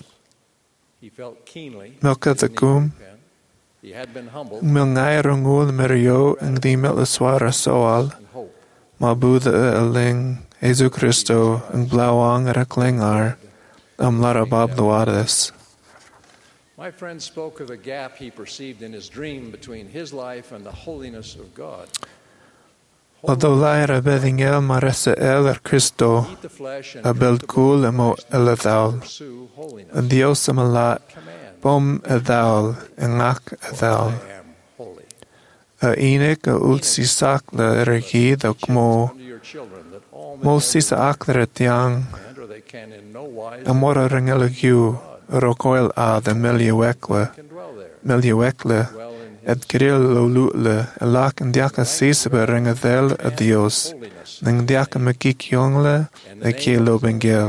Melkatakum, Milngai rungul merio ang di melaswara soal, Mabuda aling, Jesu Christo, ang blawang raklingar, am larabab luades. My friend spoke of the gap he perceived in his dream between his life and the holiness of God. Although laira bedingel marese el er Christo, abel kul emo eladal, and Dios amala bom edal, engak edal. A inek a ulsi sakle ergi da kmo, mo sisa akler etiang, amora rengelagyu, rokoel a de meliuekle, meliuekle, et grill lo lutle, e lak en diaka sisebe rengadel a Dios, nang diaka makik jongle, e kie lo bengel.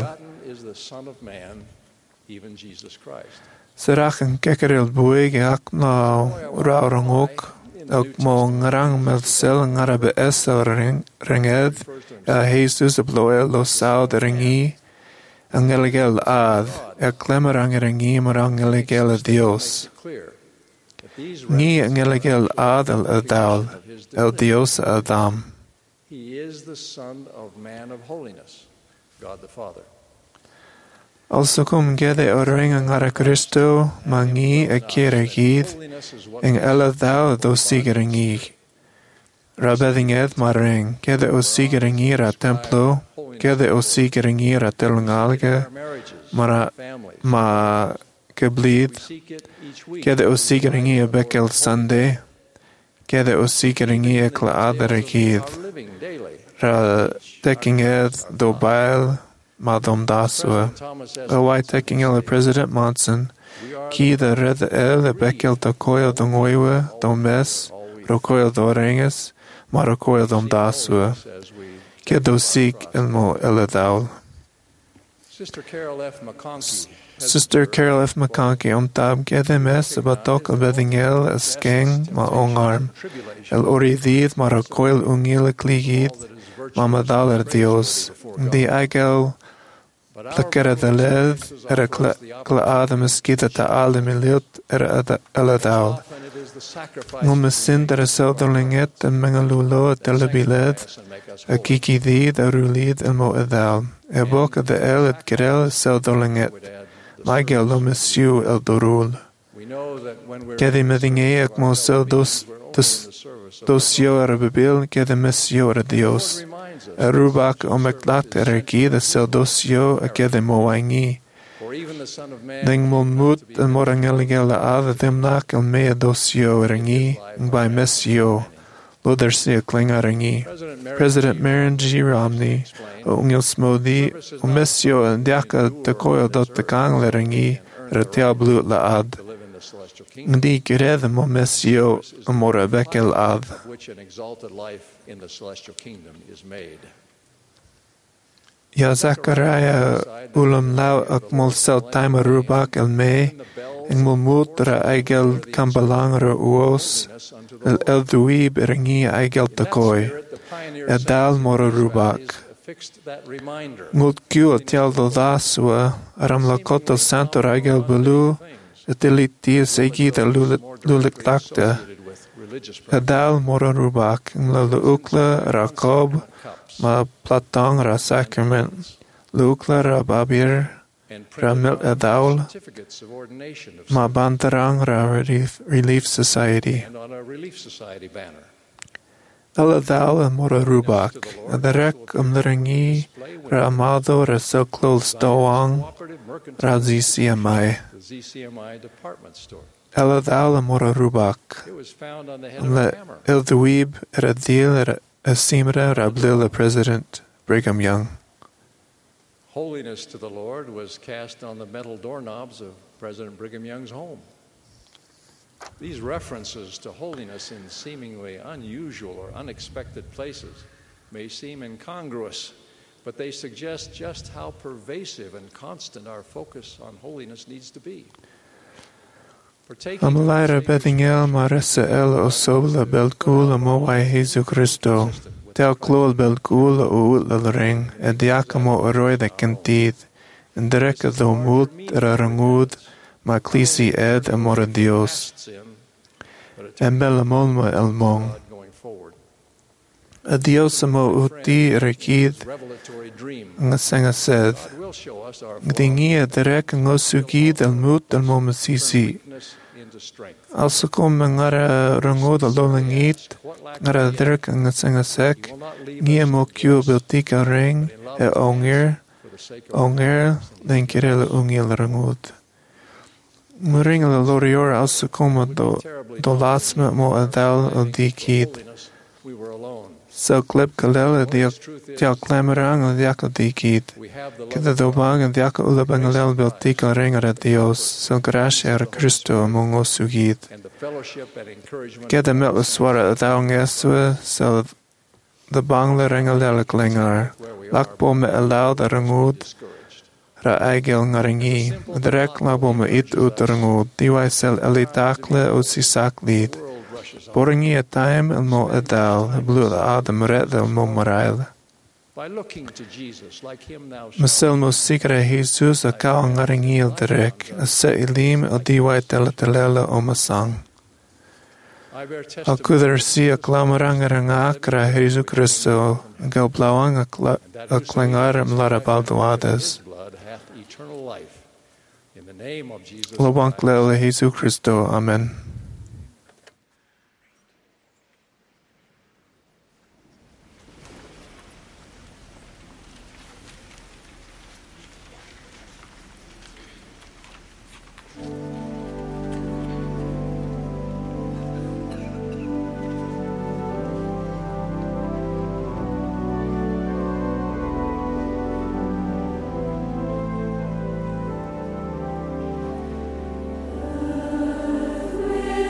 Serach en kekeril buig e ak na raurangok, ook mo ngarang mel sel ngarabe esel ringed, e Jesus e bloel lo sao de ringi, ang elegel ad, e klemerang ringi marang elegel a Dios. Ni ang elegel ad el adal, el Dios Adam. He is the Son of Man of Holiness, God the Father. Also cum gede o ring ang ara Cristo, mangi e kiere gid, ang eladal do sigeringig. Rabedinged ma ring, gede o sigeringir a templo, gede o sigeringir a telungalge, mara ma geblid, gede o sigeringir a bekel sande, gede o sigeringir a klaadere gid. Ra tekinged do bail, Madam Dasua, awai taking el President Monson, ki the red el the bekel to coil dong oiwe, dong mes, rocoil do renges, marocoil dom Dasua, ke do seek elmo eladal. Sister Carol F. McConkey. Sister Carol F. McConkey om tab gede mes abatok al bedingel el skeng ma ongarm, el oridid marocoil ungil kligid, mamadal er Dios, di agel Plakera de led, era klaada meskita ta ale miliut, era eladal. Ngum sindere selderlinget en mengalulo telebiled, a kiki did a rulid en mo edal. E boca de el et gerel selderlinget, magel lo monsieur el dorul. Kedi medinge ek mo sel dos, dos, dos yo era bebil, kedi monsieur era Dios. A rubak omeklat ergi de sel dosio a kede moangi. Ding mo mut en morangeligela ave demnak el mea dosio erengi, by messio, loder se klinga rengi. President Marion G. Romney, o ungil smodi, o messio en diaka te koyo dot te kangle rengi, retea blut la ad. Ndi gerede mo messio amora bekel ad. Ja Zachariah ulam lau ak mol sel taima rubak el me, ing mol mutra eigel kambalang ra uos, el el duib eringi eigel takoi, e dal mora rubak. Mult kyu tial do dasua, aram lakot el santo eigel belu, et ilit tia segi da lulik lakta, e dal mora rubak, ing la ukla rakob, ma platang ra sacrament, lukla ra babir, ra mil edaul, ma bantarang ra relief, relief society. Eladal and mora rubak, adarek am liringi, ra amado ra silklol stowang, ra Z C M I. Eladal and mora rubak, le ilduib ra deal ra Asimra Rablila President Brigham Young. Holiness to the Lord was cast on the metal doorknobs of President Brigham Young's home. These references to holiness in seemingly unusual or unexpected places may seem incongruous, but they suggest just how pervasive and constant our focus on holiness needs to be. Amalaira bedingel marese el osola belkula moai Jesu Christo. Tel klol belkula uul el ring, e diakamo oroi de kentid, en dereka do mult rarangud, ma clisi ed amor Dios. En bella molma el mong. A Dios amo uti rekid, nga senga sed, gdingia dereka ngosugid el mut el momasisi. Also kom ngara rangod al dolangit, ngara derek nga senga sek, ngia mo kyo biltika ring, e onger, onger, den kirele ungil rangod. Muring al lorior also kom do, do lasme mo adal al dikid. So klep kalele diak klamerang al diak al dikid. Kada do bang al diak ula bangalel biltika ring ara Dios, so gracia ara Christo mongo sugid. Kada metla swara adal ngeswe, so the bangle ring al dele klingar. Lakbo me alal da rangud, ra eigel ngaringi, direk labo me it ut rangud, diwai sel elitakle o sisaklid. Boringi a time el mo edal, blue adam red el mo morail. Masel mo sikre Jesus a kao ngaringi el direk, a se ilim el diwai tele telele o masang. Al kudar si a klamarang aranga akra Jesu Christo, gal blawang a klingar mlara balduades. Lobang lele Jesu Christo, amen. With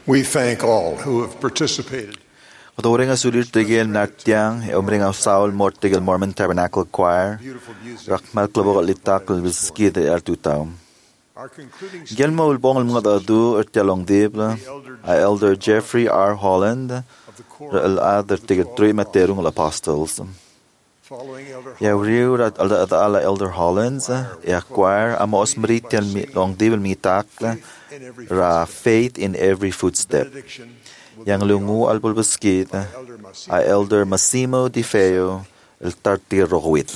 We thank all who have participated. Otoring asulir tigil nartyang, omring ang Saul Mort tigil Mormon Tabernacle Choir, rakmal klabo litak lbiski de ertutaum. Gelmo ulbong mga dadu ertialong dibla, a Elder Jeffrey R. Holland, el other tigil three materung apostles. Ya riu rat alda ala Elder Hollands, ya choir amos mritial long dibel mitak ra faith in every footstep. Yang lungu al bulbuskit, a Elder Massimo Di Feo, el tartir rohuit.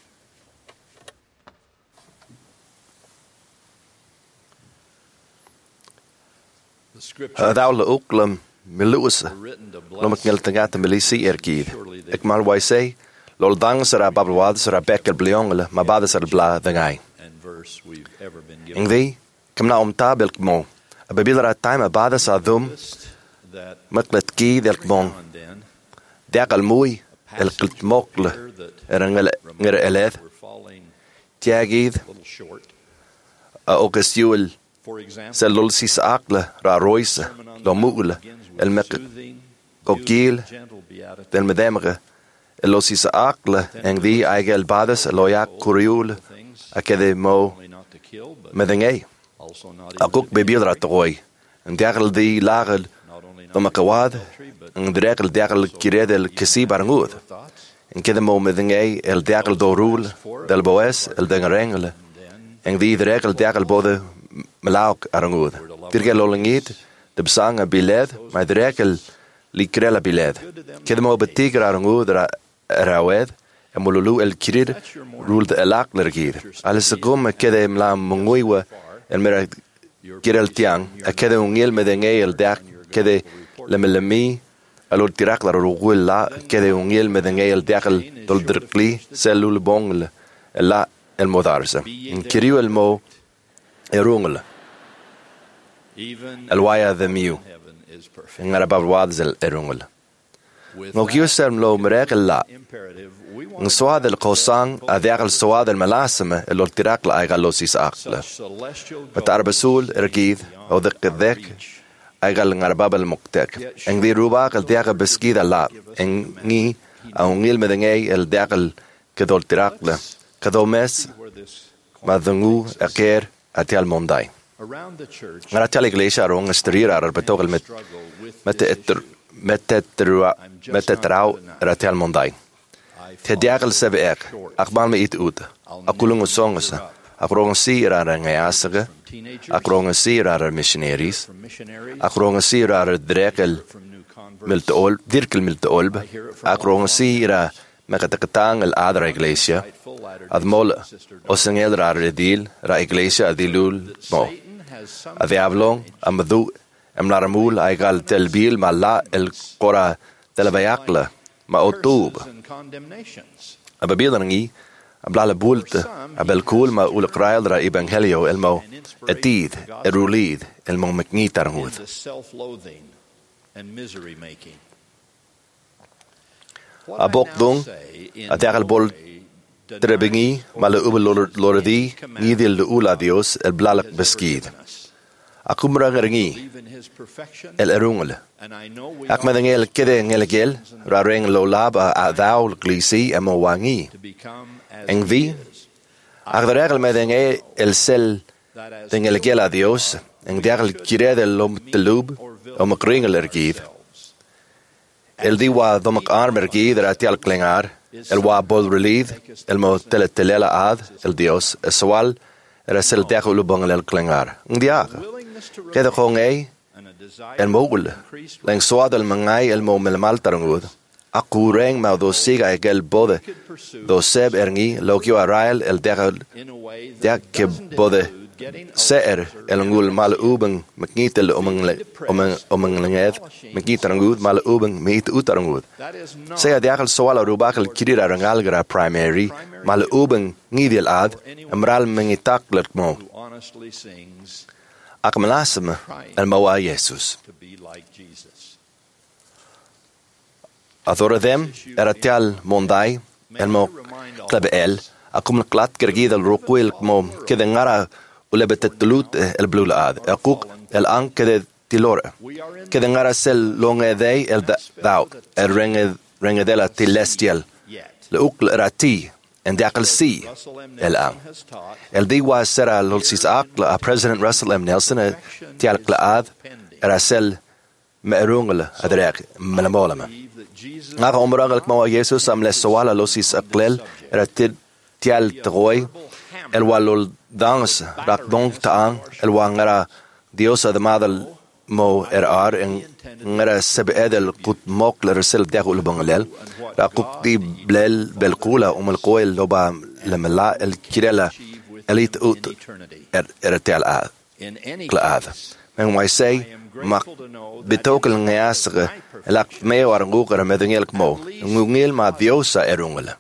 Thou le uklam miluus, lo mcngel tangata milisi erkid. Ik mal wai say, lol dang sara babwad sara bekel bliongele, ma bada sara bla dangai. Ingdi, kamna omta belkmo, a babila time a bada sa dum, maklet ki del kmon. Dak al mui, el klt mokle, erangel ngere eled, tiagid, a okestiul, sel lol sis akle, ra roise, lo mule, el mek kokil, del medemre, el lo sis akle, eng di aigel badas, loyak kuriul, a kede mo, medengei. A kuk bebiedra toy, en diagel di lagel, do makawad, en diagel diagel kiredel kisi barangud. En kede mo medengei, el diagel do rul, del boes, el dengerengele, en di diagel diagel bode, Malauk arangud. Dirgel olingid, de besang a biled, maar diagel likrela biled. Kede mo betiger arangud ra rawed, en mululu el kirid, rul de elak lergid. Alles gum kede mla munguiwa, en mera kirel tiang, a kede ungil medengei el diag, kede lemelemi, alor tirak la rugul la, kede ungil medengei el diagel dol dirkli, selul bongl, la el modarse. En kiriu el mo, erungel. El waya de miu. En arababwad el erungel. Mogiu serm lo merek la. En soad el kosang a diagel soad el malasme el tirak la aiga losis akle. Met arbesul ergid o dik dek aiga ngarabab el moktek. En di rubak el diagel beskida la. En ni a ungil medengei el diagel kedol tirak la. Kado mes madungu aker atial mondai. Ngara tial iglesia rong strir ar betogel met met etter met etter met etrau atial mondai. Te diagel sebe ek akmal me it ut. Akulung songs akrong si ar ngayasage akrong si ar missionaries akrong si ar drekel milt ol dirkel milt olb akrong si ar Makatakatang el adra iglesia, admol osengel ra redil, ra iglesia adilul mo. Adiablong, amadu, emlaramul, aigal telbil, ma la el cora televayakla, ma otub. Ababilangi, ablala bult, abelkul, ma ulkrail ra evangelio, el mo etid, erulid, el mo meknitarhud. A bokdong, a diagel bol trebingi, ma le ubel lordi, nidil de ula dios, el blalak beskid. A kumrangerengi, el erungel. Ak medengel kede ngelegel, ra reng lo lab a thou glisi emo wangi. Eng vi, ak de regel medenge el sel dengelegel a dios, eng diagel kire del lom telub, o makringel ergid. El diwa domak armer gid ratial klengar, el wa bol relid, el mo teletelela ad, el dios, el swal, era sel teco lubong el klengar. Ndiag, keda kong ei, el mogul, leng swad el mangay el mo melmal tarangud, aku reng ma do siga egel bode, do seb erngi, lokyo arail el teco, teak ke bode, seer el ngul mal ubeng meknitel omeng omeng omeng lenged meknitarangud mal ubeng meet utarangud se adiagal soala rubakal kirira rangalgra primary mal ubeng ngidel ad amral mengitak lerkmo akmalasem el mawa Jesus adora dem eratial mondai el mo klebe el akum klat kergid el ruquil mo kedengara ولبت التلوت البلولاد أقوق الآن كده tilora. Que dengara sel longe dei el dau, el renge renge della celestial. Le ukl rati, en diakal si, el ang. El diwa sera lulsis akla a President Russell M. Nelson a tialkla ad, era sel meerungel adrek melamolama. Nga omrangal kmawa Jesus am les sawala lulsis aklel, era tial troi, el walul dans, rak dong taang, el wangara diosa de madal mo er ar en ngara sebe edel kut mok le resel diakul bangalel, rak kukti blel belkula um el koel loba lemela el kirela elit ut er er tial ad, kla ad. Men wai say, mak betokel ngeasre, elak meo arangukara medengel kmo, ngungil ma diosa erungela.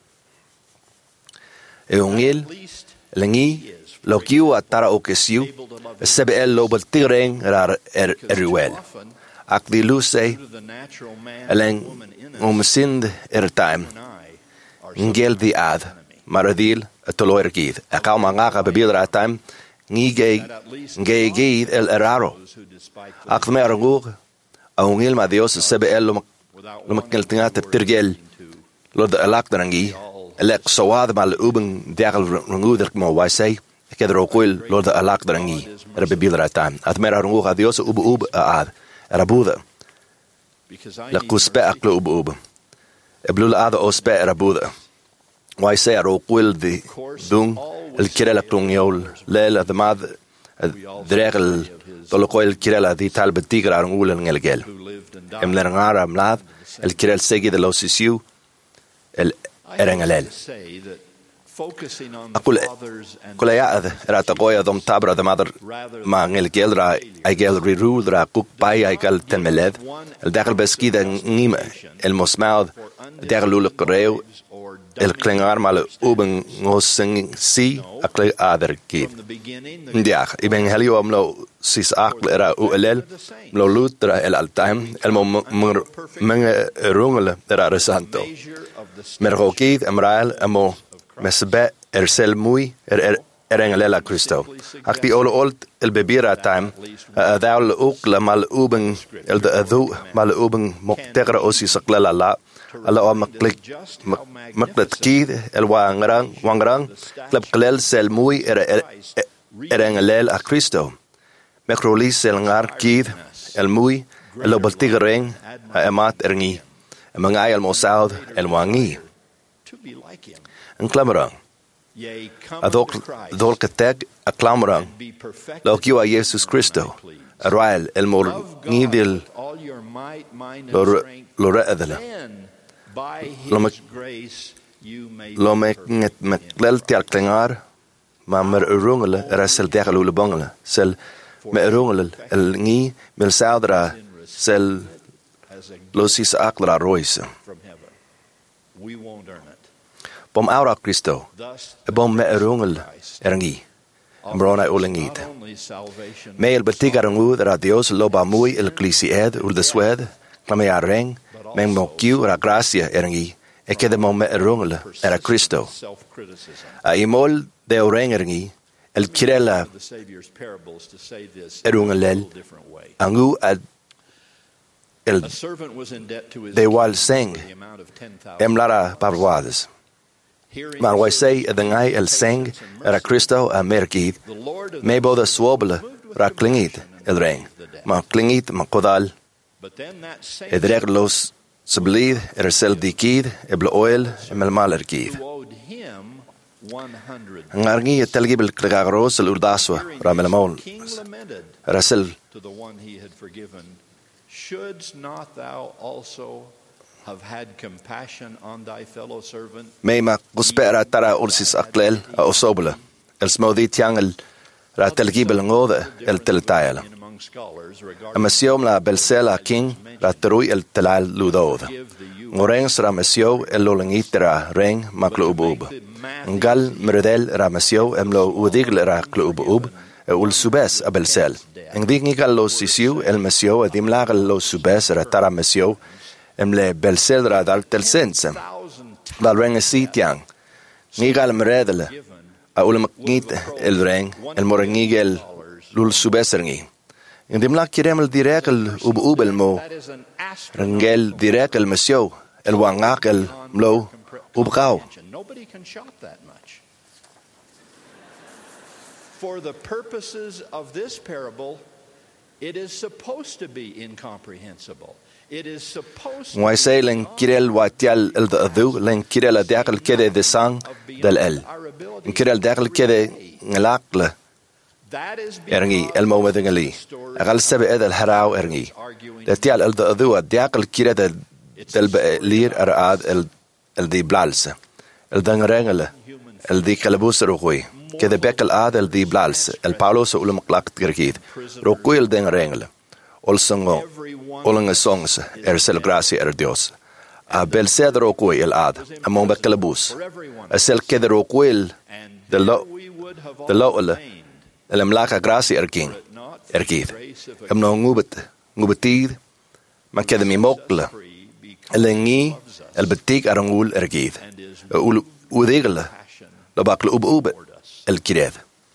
Eungil, lengi, lokiu atara okesiu, sebe el lobel tireng rar er eruel. Ak di luse, eleng umsind ertaim, ngel di ad, maradil, toloer gid. Akau mangaka bebil rataim, ngige, ngege gid el eraro. Ak me aranguk, aungil ma dios sebe el lomakiltingat tirgel, lod alak darangi, elek sawad mal ubeng diagal ranguder mo waisay, kedro kuil lord alak darangi, era bebil rataim. At me aranguk a dios ub ub aad, era buda. La kuspe aklo ub ub. Eblul aad ospe era buda. Waisay aro kuil di dung, el kirela klungyol, lel ad mad dregel toloko el kirela di tal betigra arangul en el gel. Em lerangara mlad, el kirel segi de los sisiu, el erengalel. Akul kulayaad era tagoya dom tabra de madar ma ngel gel ra ay gel rirul ra kuk pai ay gal tenmeled, el dagal beskida ngime, el mosmaud, dagal uluk reu, el klingar mal uben ngosing si akle ader gid. Ndiach, iben helio amlo sis akle era uelel, lo lutra el altaim, el mo menge rungele era resanto. Mergokid emrael emo mesbe ersel muy er er erengelela Christo. Akti olo olt el bebira time, daul ukla mal uben el de adu mal uben moktegra osi saklela la, ala o maklik maklet kid el wangrang wangrang klep klel sel muy er erengelel a Christo. Mekrolis sel ngar kid el muy el obaltigreng a emat erngi. Mangay el mosaud el wangi. En klamerang. Adok dolketeg a klamerang. Lokiu a Jesus Christo. Arail el mor ngidil lore edela. Lomek nget meklel tial klengar. Ma mer urungele era sel diagalule bangele. Sel me urungele el ngi mil saudra sel losis akla roise. Bom aura Christo, e bom me erungel erangi, mbrona ulengid. Me el betigarangu ra Dios loba muy el clisied ul de swed, clame a reng, men mo kiu ra gracia erangi, e que de mo me erungel era Christo. A imol de oreng erangi, el kirela erungelel, angu ad el de wal seng, emlara parwades. Maar wij say edengai el seng era Christo a merkid, me boda swobele ra klingit el reng, ma klingit ma kodal, edreg los sublid er sel dikid, eble oil emel malerkid. Ngargi telgibel klegagros el urdaswa ra melamol, ra sel shouldst not thou also have had compassion on thy fellow servant? Meima kuspera tara ursis aklel a osobla. El smodi tiangel ra telgibel ngode el teltaela. Amasiom la belsela king ra terui el telal ludod. Ngorens ra masio el lolengitra reng maklubub. Ngal mredel ra masio emlo udigl ra klubub e ul subes a belsel. En dignigal los sisiu el masio e dimlagal los subes ra tara masio emle belsel ra dal tel sense. Val reng si tiang. Nigal mredel a ul maknit el reng el morengigel lul subes rengi. Indimla kirem el direkel ub ubel mo. Rengel direkel mesyo. El wangak el mlo ubgao. Nobody can shop that much. For the purposes of this parable, it is supposed to be incomprehensible. It is supposed to Ngoài say len kirel watial el da adu len kirel direkel kede de sang del el. Kirel direkel kede ngelakle. Ergi el mo medingali. Agal sebe edel harau ergi. Letial el da adu direkel kire del del lir arad el el di blalse. El dangrengele. El di kalabus rogui. Kede bekel ad el di blalse. El Paulos ulum klakt gergid. Rogui el dangrengele. Olsongo. Olanga songs er sel gracia er Dios. A bel cedro rogui el ad. Among bekelabus. A sel kede rogui de lo de lo el amlaka gracia er king. Er gid. Em no ngubet. Ngubetid. Ma kede mi mokle. Elengi el betik arangul ergid. Ul udigel lo bakle ub ub el kired.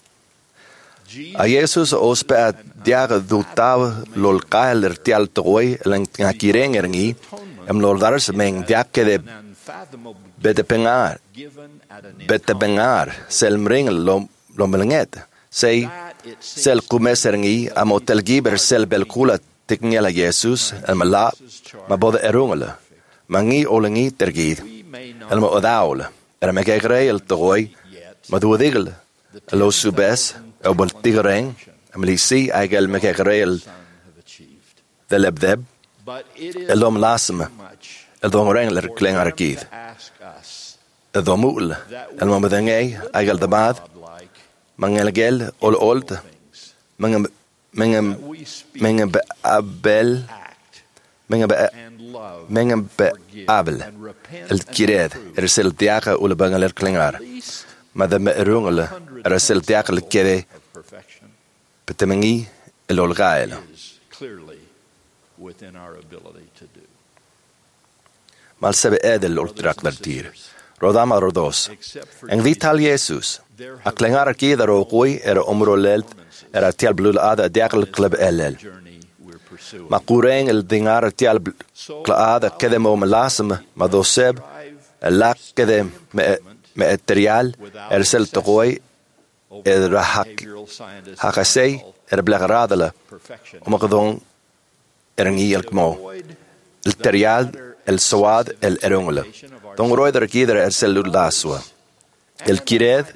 A Jesus ospe a diare dutav lol kael er tial troi len kireng ergi em lol dars meng diake de bete pengar bete pengar sel mringel lo lo melenget sei sel kumes ergi amotel giber sel belkula tekniela Jesus el mala ma bod erungel mangi olengi tergid el mo odaul er me gegrei el troi ma do digel lo subes el bol tigreng am li si agel me gegrei el de lebdeb el dom lasm el dom rengler klengar gid el domul el mo medengei agel de bad mangel gel ol old mangem mengem mengem abel mengem mengem abel el kired er sel tiaga ul bangaler klingar madam erungel er sel tiaga el kede betemengi el olgael clearly within our ability to do. Mal sebe edel ultrak vertir rodama rodos en vital Jesus a klingar kida rogui er omrolelt er tial blul ada diakel club ll ma qureng el dingar tial ada kede mo melasm ma doseb la kede me material er sel toy er hak hakasei er blagradela om gedon er ngi el kmo el material el sawad el erungla don roider kider er sel laswa el kired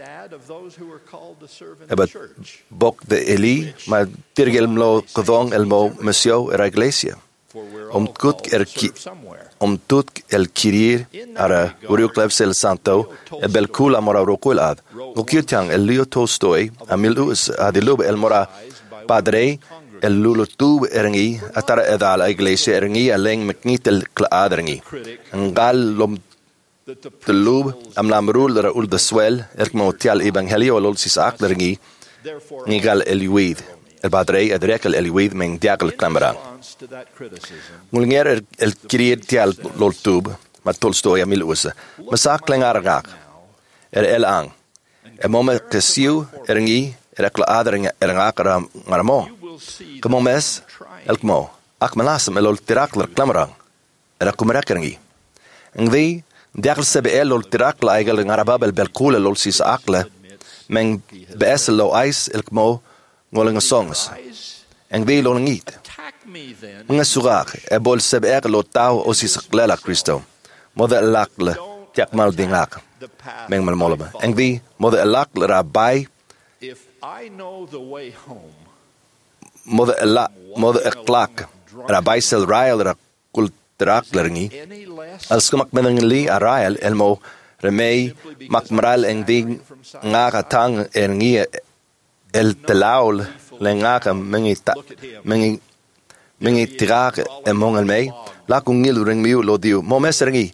Ebat bok de Eli, maar tirgel mlo kodong el mo mesio era iglesia. Om kut er ki, om tut el kirir ara uriuklep sel santo e bel kula mora rokul ad. Gokyutang el Leo Tolstoy amilus adilub el mora padre el lulo tub erengi atara edal iglesia erengi aleng meknitel klaadrengi. Ngal lom de lub am lamrul der ul de swel er mo tial evangelio lol sis aklergi nigal eliwid el padre adrekel eliwid men diakel klamara mulnger el kriet tial lol tub ma Tolstoy amil us masak klengar gak er el ang e moment kesiu erengi er klaadring er ngakara marmo como mes el mo akmalas melol tirakler klamara er kumrakengi ngdi Diakl sebe el ol tirak la egel ngarabab el belkule lol sis akle men bees lo ais el kmo ngolinga songs en di lo ngit nga surak e bol sebe el lo tau o sis klela Cristo moda lakle tiak mal dingak men mal molba en di moda lakle rabai if I know the way home moda la moda eklak rabai sel rail ra kul Traklergi als gemak met een li arail elmo remei makmral en ding ngaka tang ergi el telaul lengaka mengi mengi mengi tirak en mongel mei la kungil ring miu lo diu mo mesergi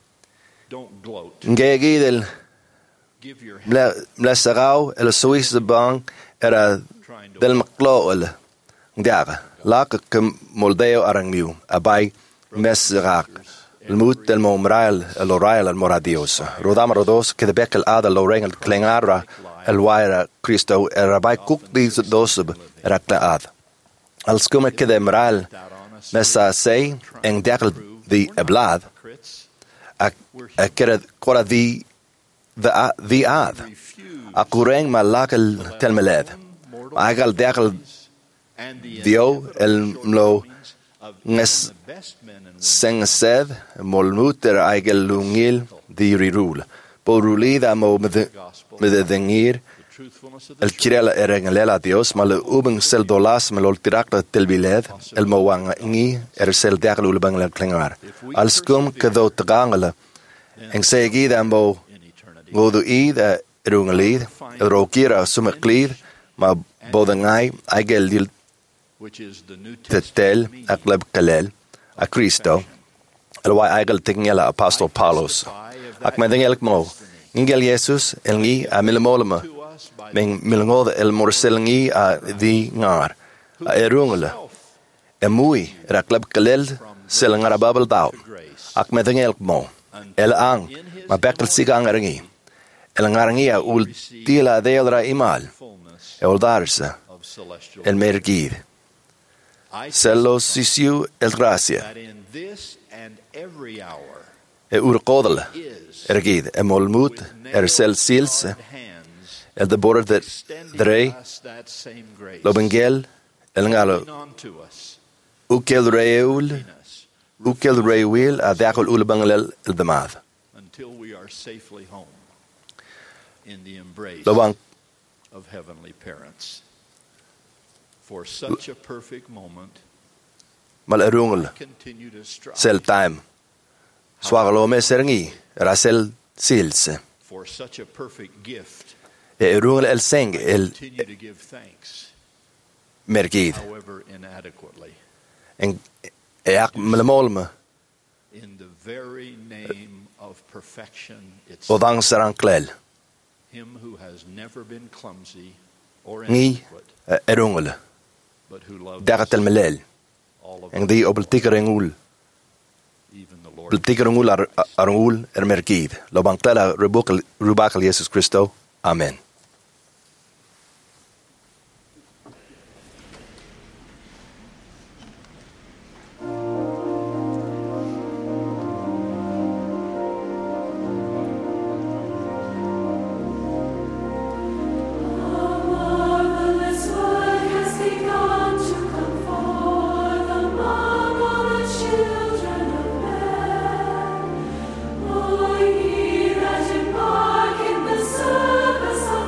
ngegi del bla bla sarau el suisse bank era del maklool ndiaga la ke moldeo arang miu abai mesrak الموت الممرال الورايل المراديوس رودام رودوس كده بيكل آدا لورين الكلينارا الوايرا كريستو الرباي كوك ديز دوسب ركلا آد Al skumma kide moral messa say en dekal the ablad a kira kora the the the ad a kureng malakal telmeled agal dekal dio el mlo nges seng sed molmuter agal lungil di rirul porulida mo med med dengir el kirela erengelela Dios mal ubeng sel dolas mal tirakta telbiled el mawang ngi er sel dekal ulbang la klingar al skum kedo tgangala en segi dambo godu id erungelid rokira sumeklid ma bodangai agal dil tetel aklab kalel a Cristo el wai agal tingela apostol Paulos ak medengel mo ingel Jesus el ngi a milmolma men milngod el morselingi a di ngar a erungela emui raklab kalel selangar babel dau ak medengel mo el ang ma bekal sigang rangi el ngarangi a ul tila deelra imal el darsa el mergid Cello sisiu el gracia. E urkodel ergid e molmut er sel sils el de border de drei lobengel el ngalo ukel reul ukel reul a dakol ulbangel el demad until we are safely home in the embrace Lobang of heavenly parents. For such a perfect moment, mal erungel sel time swagalo me serengi rasel sils for such a perfect gift, e erungel el seng el continue to give thanks, mergid however inadequately, en eak melmolme in the very name of perfection itself. odang sarang klel Him who has never been clumsy or ngi inadequate, erungel but who loves dagat el melel all of en di obeltikerengul even the Lord. beltikerengul ar arungul er mergid lo bangtela rubakal rubakal Jesus Christo amen. Oh, ye that embark in the service of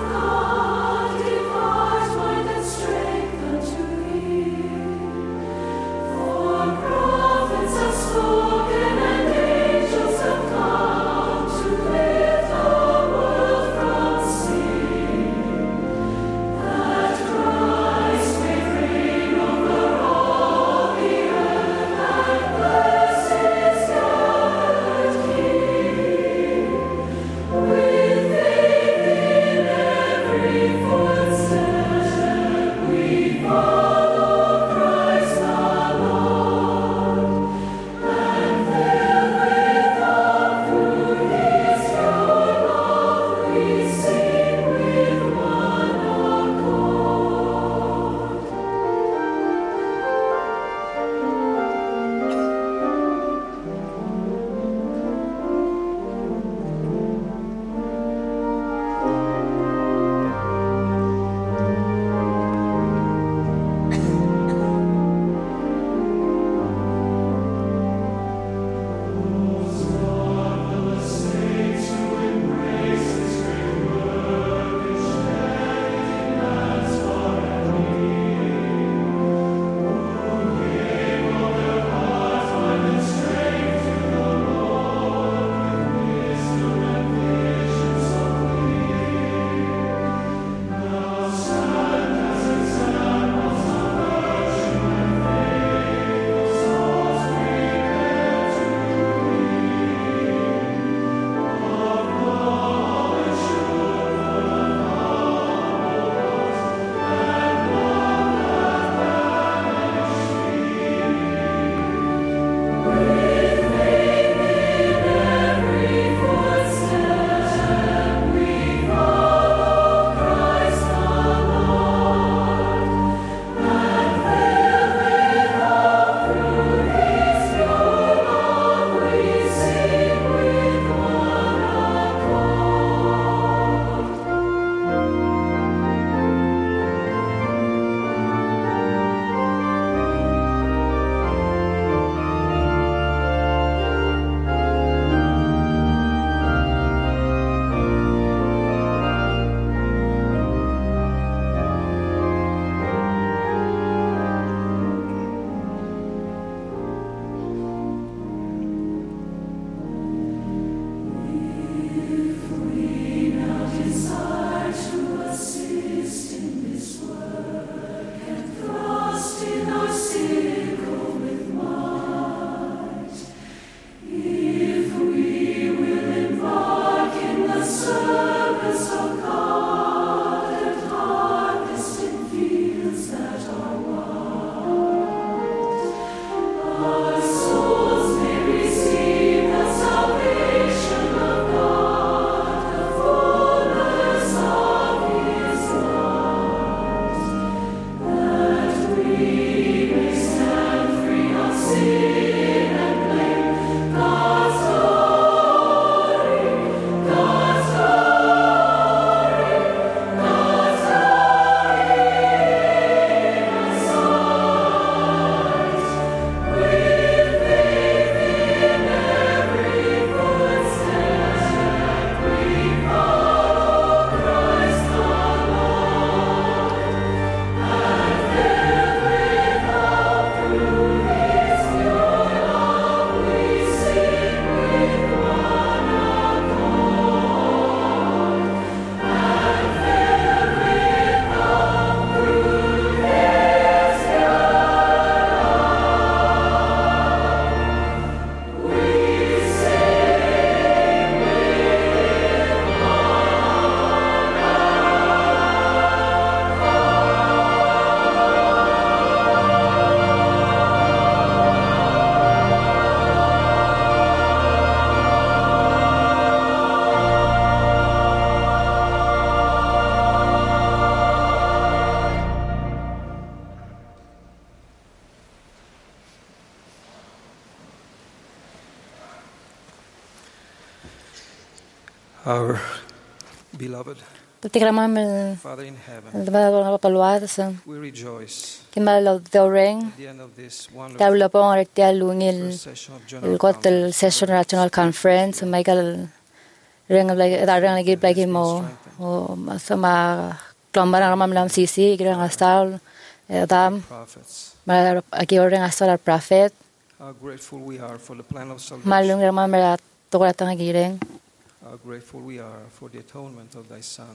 Our beloved Tikraman Father in heaven, Paluatas, we rejoice Kimalo Doring, at the end of this wonderful Tablapong Retia Lungil, session of General Gotel Session National Conference, Michael Ring like Darang Gib like Mo, Sama Clombarang Mamlam Sisi, Grand Astal, Adam, prophets. Akiring Astal Prophet, How grateful we are for the plan of salvation. Malung Ramamara Toratang Giring. How grateful we are for the atonement of thy Son.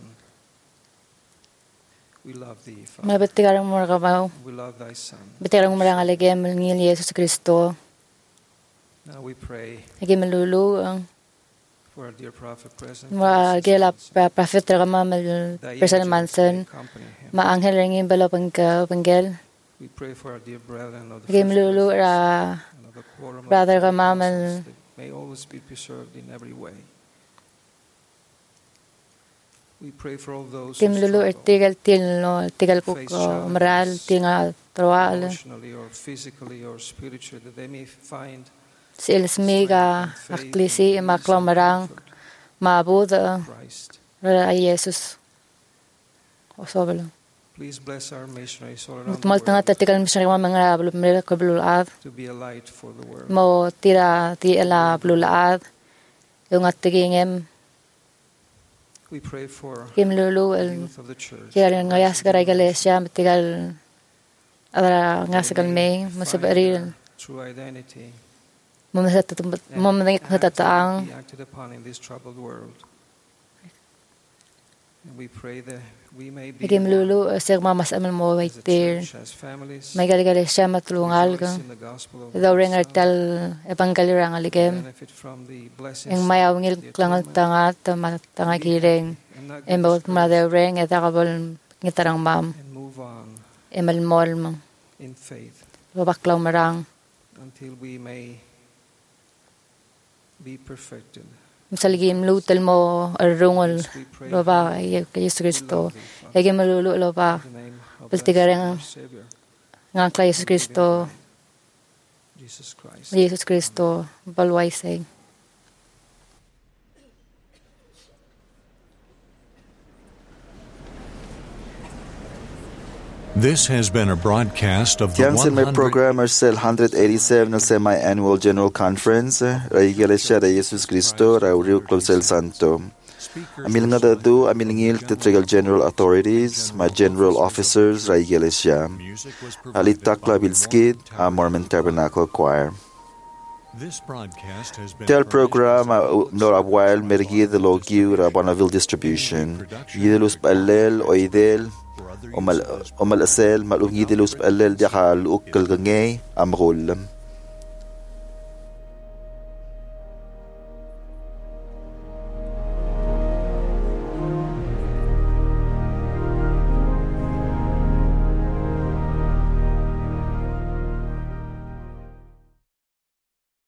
We love thee, Father. Mabitigarang Morgamaw, We love thy Son. Bitirang Marang Alegem, Ngil Jesus Christo, Now we pray Agimalulu, for our dear prophet present. Magila Prophet Ramamal, President Manson, Maangel Ringin Balopang Pangel, We pray for our dear brethren of the Agimalulu, and of the quorum of Brother the Ramamal, apostles, that may always be preserved in every way. We pray for all those who Kimlulu, struggle Tigal Tilno, Tigal Cook, Moral, Tinga, Troal, emotionally or physically or spiritually, that they may find Sils Miga, Aklisi, Maklomarang, Mabuda, Christ. Jesus. Osobalo. Please bless our missionaries all around the Tumal tanga world tatigal missionary mga mga blumila kablulaad. to be a light for the world. Mo tira ti ela blulaad. Yung at tigingem We pray for kim lulu the el youth of the church. tigal ngayas karay galesya matigal adara ngasagal may masabaril True identity mumasat mumadik hatataang be acted upon in this troubled world. And we pray that we may be kim lulu seg mamas amal mo as a waitir church, as families, may galgalesya matulungal rejoice ka in the gospel of daw ring Christ, artal evangelirang aligem benefit from the blessings yung mayawngil of the klangal atonement, tanga tanga giring and not em get bawat discouraged, mother ring etakabol ngitarang mam and move on emal mol mang in faith babaklaw marang until we may be perfected. Masaligim lutel mo arungol We pray loba kay Yesu Kristo. Lagi malulu loba in the name of Paltigarang our Savior, nga kay Yesu Kristo, Jesus Christ. Jesus Kristo balway say. This has been a broadcast of the Tiang sin may programmer sel one eighty-seven na semi-annual General Conference ra Iglesia de Jesus Cristo ra Rio Club Sel Santo. Amil nga dadu amilingil tetrigal general authorities, ma general officers ra Iglesia. Alita Klabilskid, a Mormon Tabernacle Choir. This broadcast has been Tel program nor abwail mergi de logiu ra Bonneville distribution. Yidelus palel oidel omal omal asel malungi delus palel diakal ukal gangay amrol.